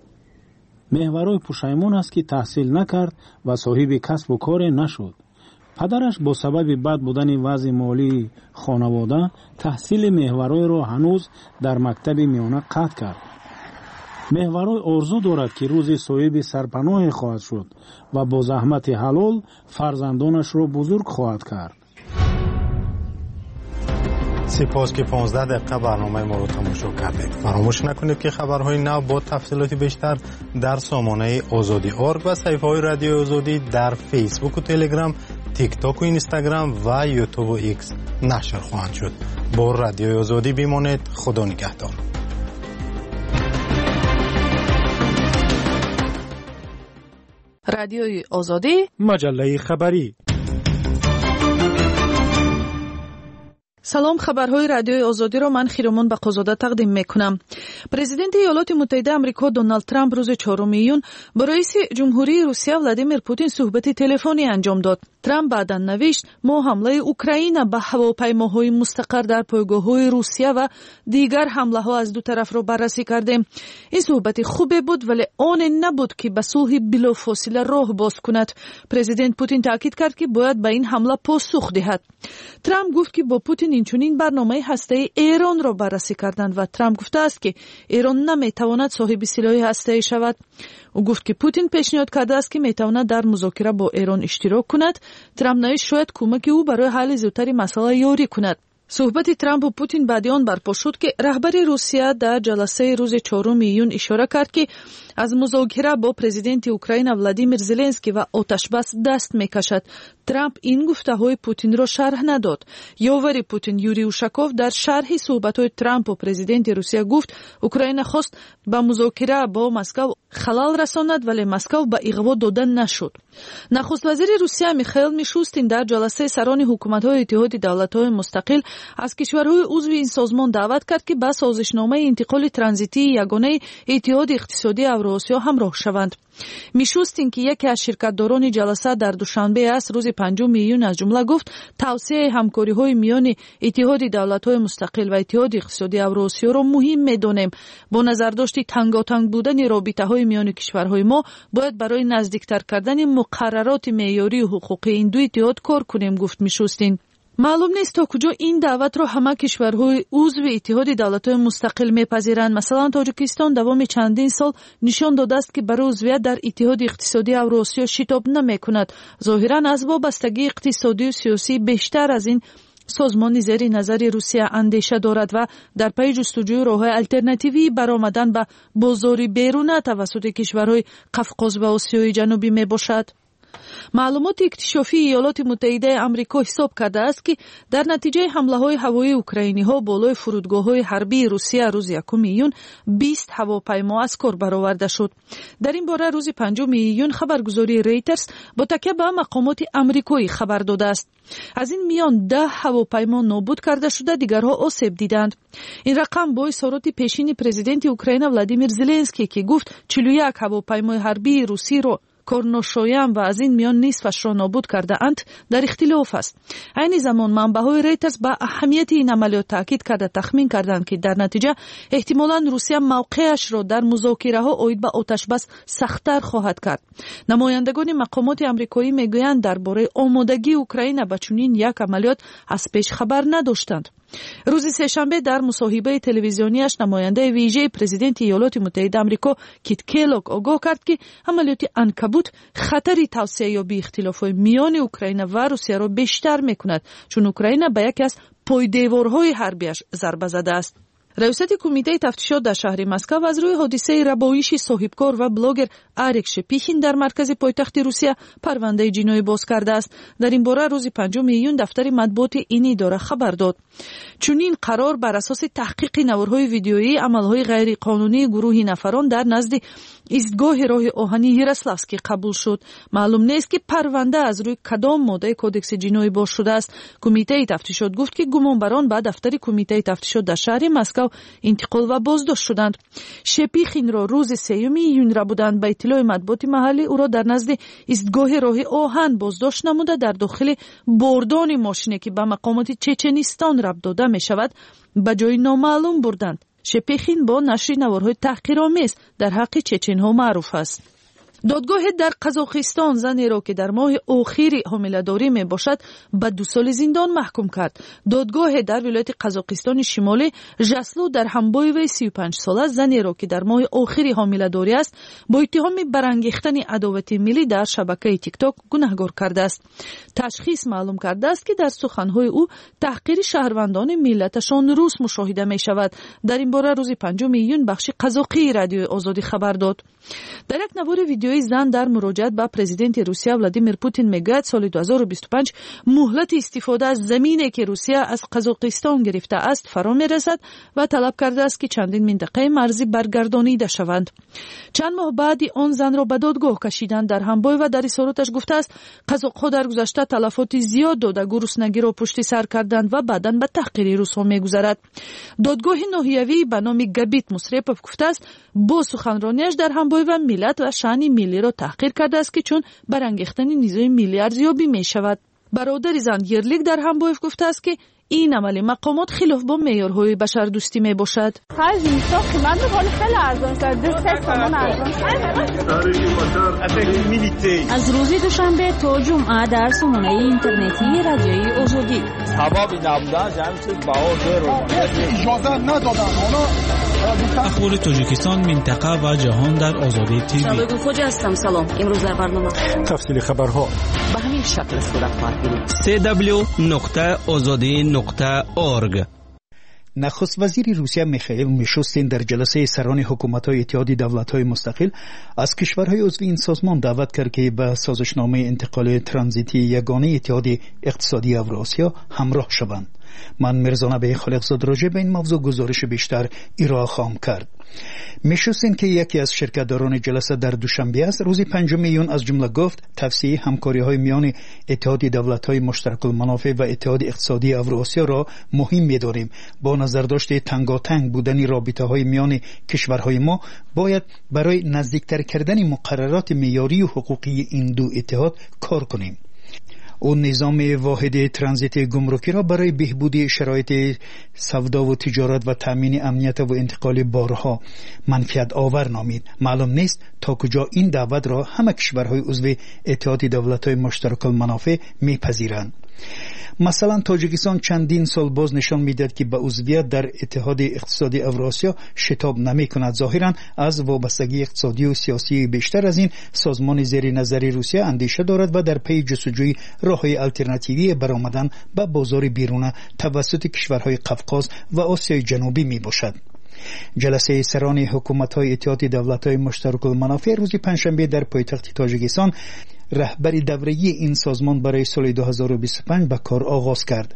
محورای پشیمان است که تحصیل نکرد و صاحب کسب و کار نشد. پدرش با سبب بد بودن وضع مالی خانواده تحصیل محورای را هنوز در مکتب میانه قطع کرد. محورای آرزو دارد که روزی صاحب سرپناه خواهد شد و با زحمت حلال فرزندانش را بزرگ خواهد کرد. سپاس که 15 دقیقه برنامه ما رو تماشا کردید. فراموش نکنید که خبرهای نو با تفصیلات بیشتر در سامانه آزادی.org و صفحه‌های رادیو آزادی در فیسبوک و تلگرام، تیک تاک و اینستاگرام و یوتیوب و ایکس نشر خواهند شد. با رادیو آزادی بمانید. خدا نگهدار. رادیوی آزادی، مجله خبری. салом, хабарҳои радиои озодиро ман хиромон бақозода тақдим мекунам. президенти иёлоти муттаҳидаи амрико Доналд Трамп рӯзи 4 июн бо раиси ҷумҳурии Русия Владимир Путин суҳбати телефонӣ анҷом дод. Трамп баъдан навишт: мо ҳамлаи Украина ба ҳавопаймоҳои мустақар дар пойгоҳҳои Русия ва дигар ҳамлаҳо аз ду тарафро баррасӣ кардем. ин суҳбати хубе буд, вале оне набуд ки ба сулҳи билофосила роҳ боз кунад. президент Путин таъкид кард ки бояд ба ин ҳамла посух диҳад. Трамп гуфт ки бо Путин инчунин барномаи ҳастаи Эронро баррасӣ карданд ва Трамп гуфтааст ки Эрон наметавонад соҳиби силоҳи ҳастаӣ шавад. ӯ гуфт ки Путин пешниҳод кардааст ки метавонад дар музокира бо Эрон иштирок кунад. Трамп навишт шояд кӯмаки ӯ барои ҳалли зудтари масъала ёрӣ кунад. суҳбати Трампу Путин баъди он барпо шуд ки раҳбари Русия дар ҷаласаи рӯзи 4 июн ишора кард ки аз музокира бо президенти Украина Владимир Зеленский ва оташбас даст мекашад. Трамп ин гуфтаҳои Путинро шарҳ надод. ёвари Путин Юрий Ушаков дар шарҳи суҳбатҳои Трампу президенти Русия гуфт: Украина хост ба музокира бо Москав халал расонад, вале Москав ба иғво дода нашуд. нахуст вазири Русия Михаил Мишустин дар ҷаласаи сарони ҳукуматҳои Иттиҳоди давлатҳои мустақил аз кишварҳои узви ин созмон даъват кард ки ба созишномаи интиқоли транзитии ягонаи Иттиҳоди иқтисодии Авроосиё ҳамроҳ шаванд. Мишустин ки яке аз ширкатдорони ҷаласа дар душанбе аст, рӯзи 5 июн аз ҷумла гуфт: тавсеяи ҳамкориҳои миёни Иттиҳоди давлатҳои мустақил ва Иттиҳоди иқтисодии Авроосиёро муҳим медонем. бо назардошти танготанг будани робитаҳои миёни кишварҳои мо бояд барои наздиктар кардани муқаррароти меъёрию ҳуқуқии ин ду иттиҳод кор кунем, гуфт Мишустин. маълум нест то куҷо ин даъватро ҳама кишварҳои узви Иттиҳоди давлатҳои мустақил мепазиранд. масалан Тоҷикистон давоми чандин сол нишон додааст ки барои узвият дар Иттиҳоди иқтисодии Авроосиё шитоб намекунад. зоҳиран аз вобастагии иқтисодию сиёсӣ бештар аз ин созмони зери назари Русия андеша дорад ва дар пайи ҷустуҷӯи роҳҳои алтернативии баромадан ба бозори беруна тавассути кишварҳои Қавқоз ва Осиёи ҷанубӣ мебошад. маълумоти иктишофии иёлоти муттаҳидаи амрико ҳисоб кардааст ки дар натиҷаи ҳамлаҳои ҳавоии украиниҳо болои фурудгоҳҳои ҳарбии Русия рӯзи 1 июн 20 ҳавопаймо аз кор бароварда шуд. дар ин бора рӯзи 5 июн хабаргузории Reuters бо такя ба мақомоти амрикоӣ хабар додааст. аз ин миён 10 ҳавопаймо нобуд карда шуда, дигарҳо осеб диданд. ин рақам бо изҳороти пешини президенти Украина Владимир Зеленский ки гуфт 41 ҳавопаймои ҳарбии русиро корношоям ва аз ин миён нисфашро нобуд кардаанд дар ихтилоф аст. айни замон манбаъҳои Reuters ба аҳамияти ин амалиёт таъкид карда тахмин карданд ки дар натиҷа эҳтимолан Русия мавқеашро дар музокираҳо оид ба оташбас сахттар хоҳад кард. намояндагони мақомоти амрикоӣ мегӯянд дар бораи омодагии Украина ба чунин як амалиёт аз пеш хабар надоштанд. рӯзи сешанбе дар мусоҳибаи телевизионияш намояндаи вижаи президенти иёлоти муттаҳидаи амрико Кит Келлог огоҳ кард ки амалиёти Анкабут хатари тавсеяёбии ихтилофҳои миёни Украина ва Русияро бештар мекунад, чун Украина ба яке аз пойдеворҳои ҳарбияш зарба задааст. раисати кумитаи тафтишот дар шаҳри Москав аз рӯи ҳодисаи рабоиши соҳибкор ва блогер Арик Шепихин дар маркази пойтахти Русия парвандаи ҷиноӣ боз кардааст. дар ин бора рӯзи 5 июн дафтари матбуоти ин идора хабар дод. чунин қарор бар асоси таҳқиқи наврҳои видеоии амалҳои ғайриқонунии гурӯҳи нафарон дар назди истгоҳи роҳи оҳани Ярославский қабул шуд. маълум нест ки парванда аз рӯи кадом моддаи кодекси ҷиноӣ боз шудааст. кумитаи тафтишот гуфт ки гумонбарон ба дафтари кумитаи тафтишот дар шаҳри Москав интиқол ва боздошт шуданд. Шепихинро рӯзи 3 июн рабуданд. ба иттилои матбуоти маҳаллӣ ӯро дар назди истгоҳи роҳи оҳан боздошт намуда дар дохили бордони мошине ки ба мақомоти Чеченистон рабт дода мешавад ба ҷои номаълум бурданд. Шепихин бо нашри наварҳои таҳқиромез дар ҳаққи чеченҳо маъруф аст. додгоҳе дар Қазоқистон занеро ки дар моҳи охири ҳомиладорӣ мебошад ба 2 соли зиндон маҳкум кард. додгоҳе дар вилояти Қазоқистони шимолӣ Жаслу дар Ҳамбоеваи 35 сола занеро ки дар моҳи охири ҳомиладорӣ аст бо иттиҳоми барангехтани адовати миллӣ дар шабакаи TikTok гунаҳгор кардааст. ташхис маълум кардааст ки дар суханҳои ӯ таҳқири шаҳрвандони миллаташон рус мушоҳида мешавад. дар ин бора рӯзи 5 июн бахши қазоқии радиои озодӣ хабар дод. дар як навори видео رادیویی زن در مراجعت به پرزیدنت روسیه ولادیمیر پوتین میگوید سال 2025 مهلت استفاده از زمینی که روسیه از قزاقستان گرفته است فرا میرسد و طلب کرده است که چندین منطقه مرزی برگردانیده شوند. چند ماه بعد آن زن را به دادگاه کشیدند. در همبای و در اظهاراتش گفته است قزاق‌ها در گذشته تلفات زیاد داده گرسنگی را پشت سر کردند و بعداً به تحقیر روس‌ها میگذرد. دادگاه ناحیوی به نام گابیت موسریپوف گفته است با سخنرانیش در همبای و ملت و شأن ملی را تحقیر کرده است که چون برانگیختن نظام ملی ارزیابی می شود. برادر زن یرلیک در همبایف گفته است که این عمل مقامات خلاف با معیارهای بشردوستی می باشد. از روز دوشنبه تا جمعه در سامانه اینترنتی رادیوی آزادی اخبار تاجیکستان، منطقه و جهان در آزادی تیوی. شبگون خوجه هستم. سلام. امروز در برنامه تفصیل خبرها به همین شکل صورت خواهد گرفت. www.azadi.org. نخست وزیر روسیه میخائیل میشوستین در جلسه سران حکومت‌های اتحادیه دولت‌های مستقل از کشورهای عضو این سازمان دعوت کرد که به سازشنامه انتقال ترانزیتی یگانه اتحاد اقتصادی اوراسیا همراه شوند. من مرزا نبی خالقزاد راجع به این موضوع گزارش بیشتر ارائه خواهم کرد. میشوستین که یکی از شرکتداران جلسه در دوشنبه است، روز 5 میلیون از جمله گفت توسعه همکاری‌های میان اتحاد دولت‌های مشترک المنافع و اتحاد اقتصادی اوراسیا را مهم می‌داریم. با نظر داشته تنگاتنگ بودن رابطه‌های میان کشورهای ما باید برای نزدیکتر کردن مقررات معیاری و حقوقی این دو اتحاد کار کنیم. اون نظام واحد ترانزیت گمرکی را برای بهبود شرایط سودا و تجارت و تامین امنیت و انتقال بارها منفعت آور نامید. معلوم نیست تا کجا این دعوت را همه کشورهای عضو اتحاد دولت‌های مشترک المنافع میپذیرند. مثلا تاجیکستان چندین سال باز نشان میدهد که به عضویت در اتحاد اقتصادی اوراسیا شتاب نمی کند. ظاهرا از وابستگی اقتصادی و سیاسی بیشتر از این سازمان زیر نظر روسیه اندیشه دارد و در پی جستجوی راههای الटरनेटिوی برآمدن به بازار بیرون توسط کشورهای قفقاز و آسیای جنوبی می باشد. جلسه سران حکومت‌های اتحاد دولت‌های مشترک المنافع روز پنجشنبه در پایتخت تاجیکستان رهبر دوره‌ای این سازمان برای سال 2025 به کار آغاز کرد.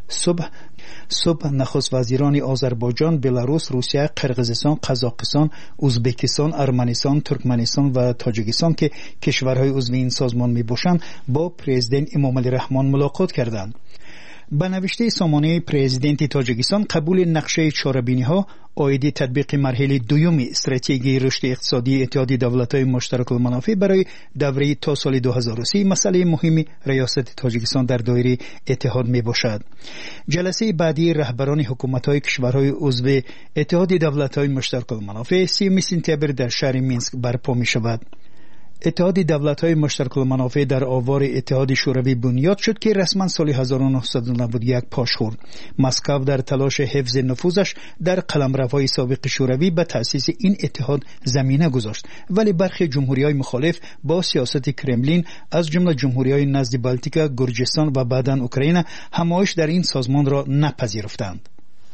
صبح نخست وزیران آذربایجان، بلاروس، روسیه، قرقیزستان، قزاقستان، ازبکستان، ارمنستان، ترکمنستان و تاجیکستان که کشورهای عضو این سازمان میباشند با پرزیدنت امامعلی رحمان ملاقات کردند. به نوشته سامانه پرزیدنت تاجیکستان قبول نقشه چاره‌بینی‌ها آیدی تطبیق مرحله دوم استراتژی رشد اقتصادی اتحاد دولت‌های مشترک المنافع برای دوره تا سال 2030 مسئله مهمی ریاست تاجیکستان در دایره اتحاد میباشد. جلسه بعدی رهبران حکومت‌های کشورهای عضو اتحاد دولت‌های مشترک المنافع 30 سپتامبر در شهر مینسک برپا می‌شود. اتحاد دولت‌های مشترک المنافع در آوار اتحاد شوروی بنیاد شد که رسما سال 1991 پاش خورد. مسکو در تلاش حفظ نفوذش در قلمروهای سابق شوروی به تأسیس این اتحاد زمینه گذاشت، ولی برخی جمهوری‌های مخالف با سیاست کرملین از جمله جمهوری‌های نزد بالتیک، گرجستان و بعداً اوکراین همایش در این سازمان را نپذیرفتند.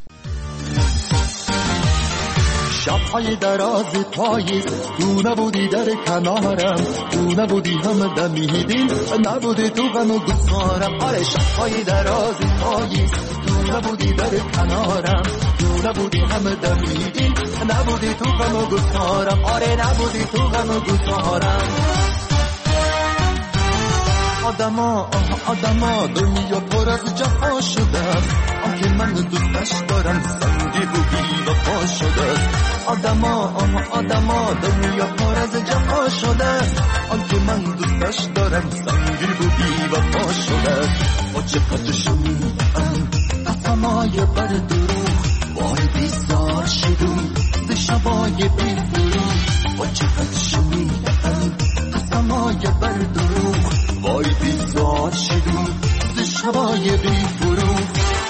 شب‌های دراز پاییز تو نبودی در کنارم، تو نبودی هم دمیدیم، نبودی تو غم و گفتارم. آره شب‌های دراز پاییز تو نبودی در کنارم، تو نبودی هم دمیدیم، نبودی تو غم و گفتارم. آره نبودی تو غم و گفتارم. آدما دنیا پر از جفا شده است، آنکه من دوستش دارم سنگی و بی وفا شده است. آدما دنیا پر از جفا شده است، آنکه من دوستش دارم سنگی و بی وفا شده است. با چقدر شنیدم قسمای بر دروغ، وای بیزار شدم ز شبای بی فروغ. با چقدر شنیدم قسمای بر دروغ، وای بیزار شدم ز شبای بی فروغ.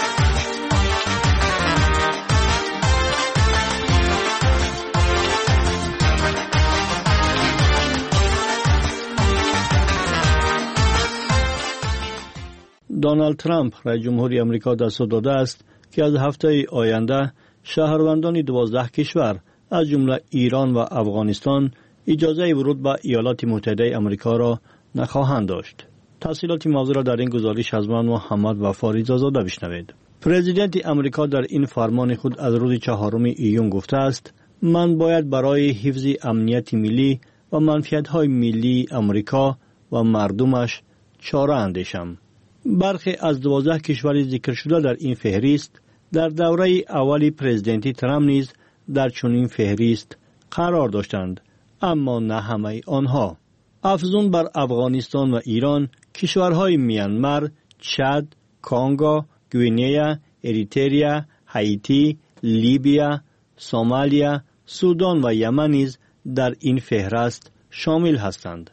دونالد ترامپ رئیس جمهوری آمریکا دستور داده است که از هفته آینده شهروندان 12 کشور از جمله ایران و افغانستان اجازه ورود به ایالات متحده آمریکا را نخواهند داشت. تفصیلات موضوع را در این گزارش از من محمد وفا رضازاده بشنوید. پرزیدنت آمریکا در این فرمان خود از روز 4 ایون گفته است: من باید برای حفظ امنیت ملی و منفعت‌های ملی آمریکا و مردمش چاره اندیشم. برخی از 12 کشور ذکر شده در این فهرست در دوره اولی پرزیدنتی ترامپ نیز در چنین فهرست قرار داشتند، اما نه همه آنها. افزون بر افغانستان و ایران، کشورهای میانمار، چاد، کنگو، گوینه، اریتریا، هایتی، لیبیا، سومالیا، سودان و یمن نیز در این فهرست شامل هستند.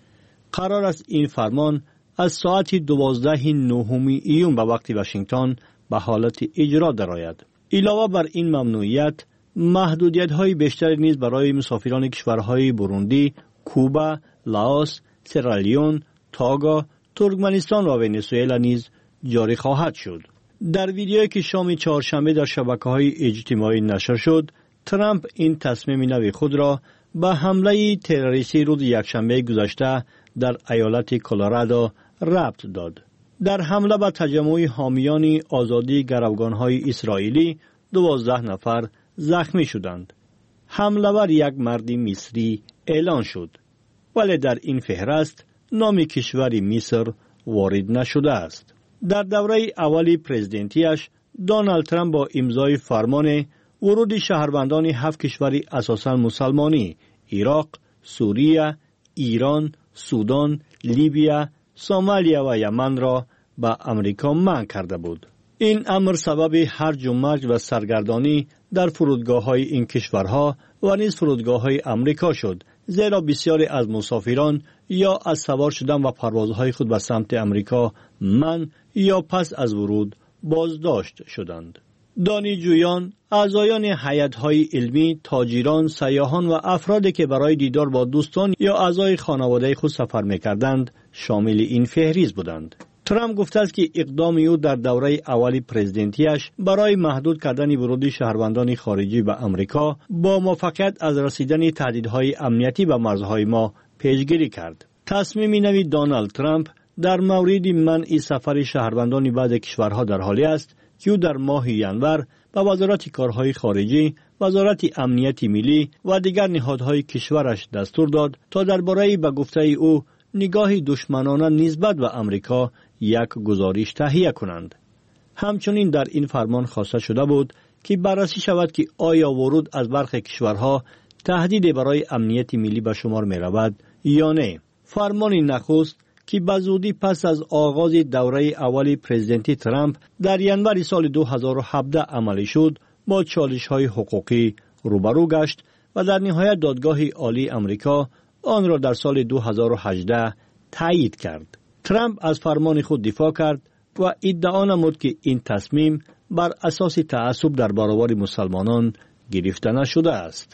قرار است این فرمان از ساعت 12 ایون به وقت واشنگتن به حالت اجرا درآید. علاوه بر این ممنوعیت، محدودیت‌های بیشتری نیز برای مسافران کشورهای بروندی، کوبا، لاوس، سرالیون، توگو، ترکمنستان و ونزوئلا نیز جاری خواهد شد. در ویدیویی که شام چهارشنبه در شبکه‌های اجتماعی نشر شد، ترامپ این تصمیم نو خود را به حمله تروریستی روز یکشنبه گذشته در ایالت کلرادو ربط داد. در حمله به تجمع حامیان آزادی گروگان‌های اسرائیلی 12 نفر زخمی شدند. حمله بر یک مرد مصری اعلان شد، ولی در این فهرست نام کشور مصر وارد نشده است. در دوره اولی پرزیدنتیش، دونالد ترامپ با امضای فرمان ورود شهروندان 7 کشور اساساً مسلمانی، عراق، سوریه، ایران، سودان، لیبیا، سومالیا و یمن را به امریکا منع کرده بود. این امر سبب هرج و مرج و سرگردانی در فرودگاه‌های این کشورها و نیز فرودگاه‌های امریکا شد، زیرا بسیاری از مسافران یا از سوار شدن و پروازهای خود به سمت امریکا منع یا پس از ورود بازداشت شدند. دانشجویان، اعضایان هیئت‌های علمی، تاجران، سیاحان و افرادی که برای دیدار با دوستان یا اعضای خانواده خود سفر می‌کردند شامل این فهرست بودند. ترامپ گفته است که اقدام او در دوره اولی پرزیدنتیش برای محدود کردن ورود شهروندان خارجی به امریکا با موفقیت از رسیدن تهدیدهای امنیتی به مرزهای ما پیشگیری کرد. تصمیم نو دونالد ترامپ در مورد منع سفر شهروندان بعضی کشورها در حالی است که او در ماه ژانویه به وزارت کارهای خارجی، وزارت امنیت ملی و دیگر نهادهای کشورش دستور داد تا درباره به گفته او نگاه دشمنانه نسبت به امریکا یک گزارش تهیه کنند. همچنین در این فرمان خواسته شده بود که بررسی شود که آیا ورود از برخی کشورها تهدید برای امنیت ملی به شمار می رود یا نه. فرمان نخست که به زودی پس از آغاز دوره اولی پرزیدنتی ترامپ در ژانویه سال 2017 عملی شد، با چالش‌های حقوقی روبرو گشت و در نهایت دادگاه عالی امریکا آن را در سال 2018 تایید کرد. ترامپ از فرمان خود دفاع کرد و ادعا نمود که این تصمیم بر اساس تعصب در برابر مسلمانان گرفته نشده است.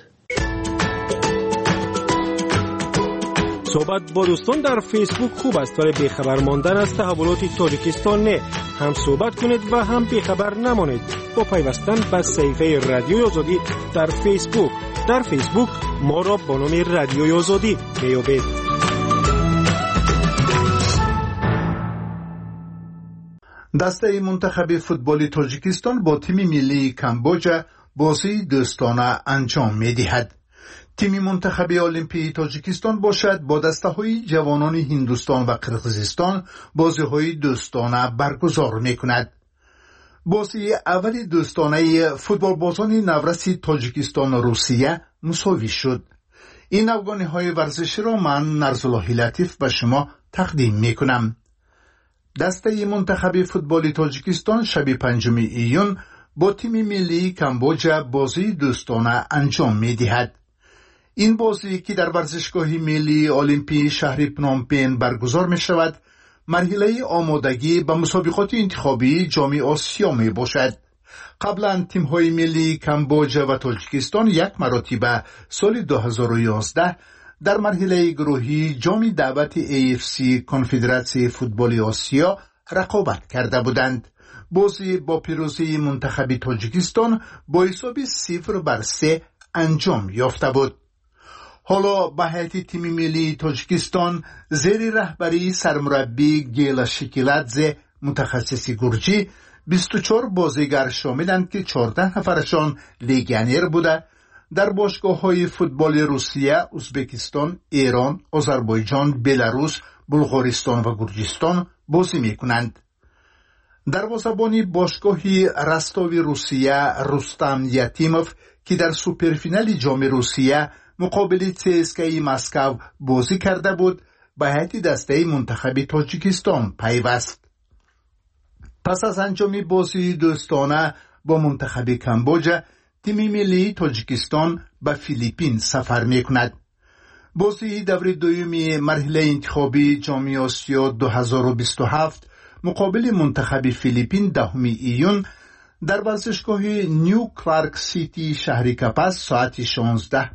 صحبت با دوستان در فیسبوک خوب است، ولی بیخبر ماندن از تحولات تاجیکستان نه. هم صحبت کنید و هم بیخبر نمانید با پیوستن به صفحه رادیوی آزادی در فیسبوک. در فیسبوک ما را با نام رادیوی آزادی میابید. دسته منتخب فوتبال تاجیکستان با تیم ملی کامبوج بازی دوستانه انجام می‌دهد. تیم منتخب المپی تاجیکستان باشد با دسته‌های جوانان هندوستان و قرقیزستان بازی‌های دوستانه برگزار می‌کند. بازی اولی دوستانه فوتبال بازان نورس تاجیکستان و روسیه مساوی شد. این افغانی‌های ورزشی را من نرزالله لطیف به شما تقدیم می‌کنم. دسته منتخب فوتبال تاجیکستان شب 5 ایون با تیم ملی کامبوج بازی دوستانه انجام می‌دهد. این بازی که در ورزشگاه ملی المپی شهر پنومپن برگزار می شود، مرحله آمادگی به مسابقات انتخابی جام آسیا می باشد. قبلا تیم های ملی کامبوج و تاجیکستان یک مرتبه سال 2011 در مرحله گروهی جام دعوت AFC کنفدراسیون فوتبال آسیا رقابت کرده بودند. بازی با پیروزی منتخب تاجیکستان با حساب 0-3 انجام یافته بود. حالا به هیئت تیم ملی تاجیکستان زیر رهبری سرمربی گیلا شکیلادزه متخصص گرجی 24 بازیگر شاملند که 14 نفرشان لیگیونر بوده در باشگاه‌های فوتبال روسیه، ازبکستان، ایران، آذربایجان، بلاروس، بلغارستان و گرجستان بازی می‌کنند. دروازه‌بان باشگاه رستاوی روسیه رستم یتیموف که در سوپرفینال جام روسیه مقابل CSKA مسکو بازی کرده بود، به هیئت دسته منتخب تاجیکستان پیوست. پس از انجام بازی دوستانه با منتخب کامبوج، تیم ملی تاجیکستان به فیلیپین سفر می‌کند. بازی دور دوم مرحله انتخابی جام آسیا 2027 مقابل منتخب فیلیپین 10 ایون در ورزشگاه نیو کلارک سیتی شهر کاپاس ساعت 16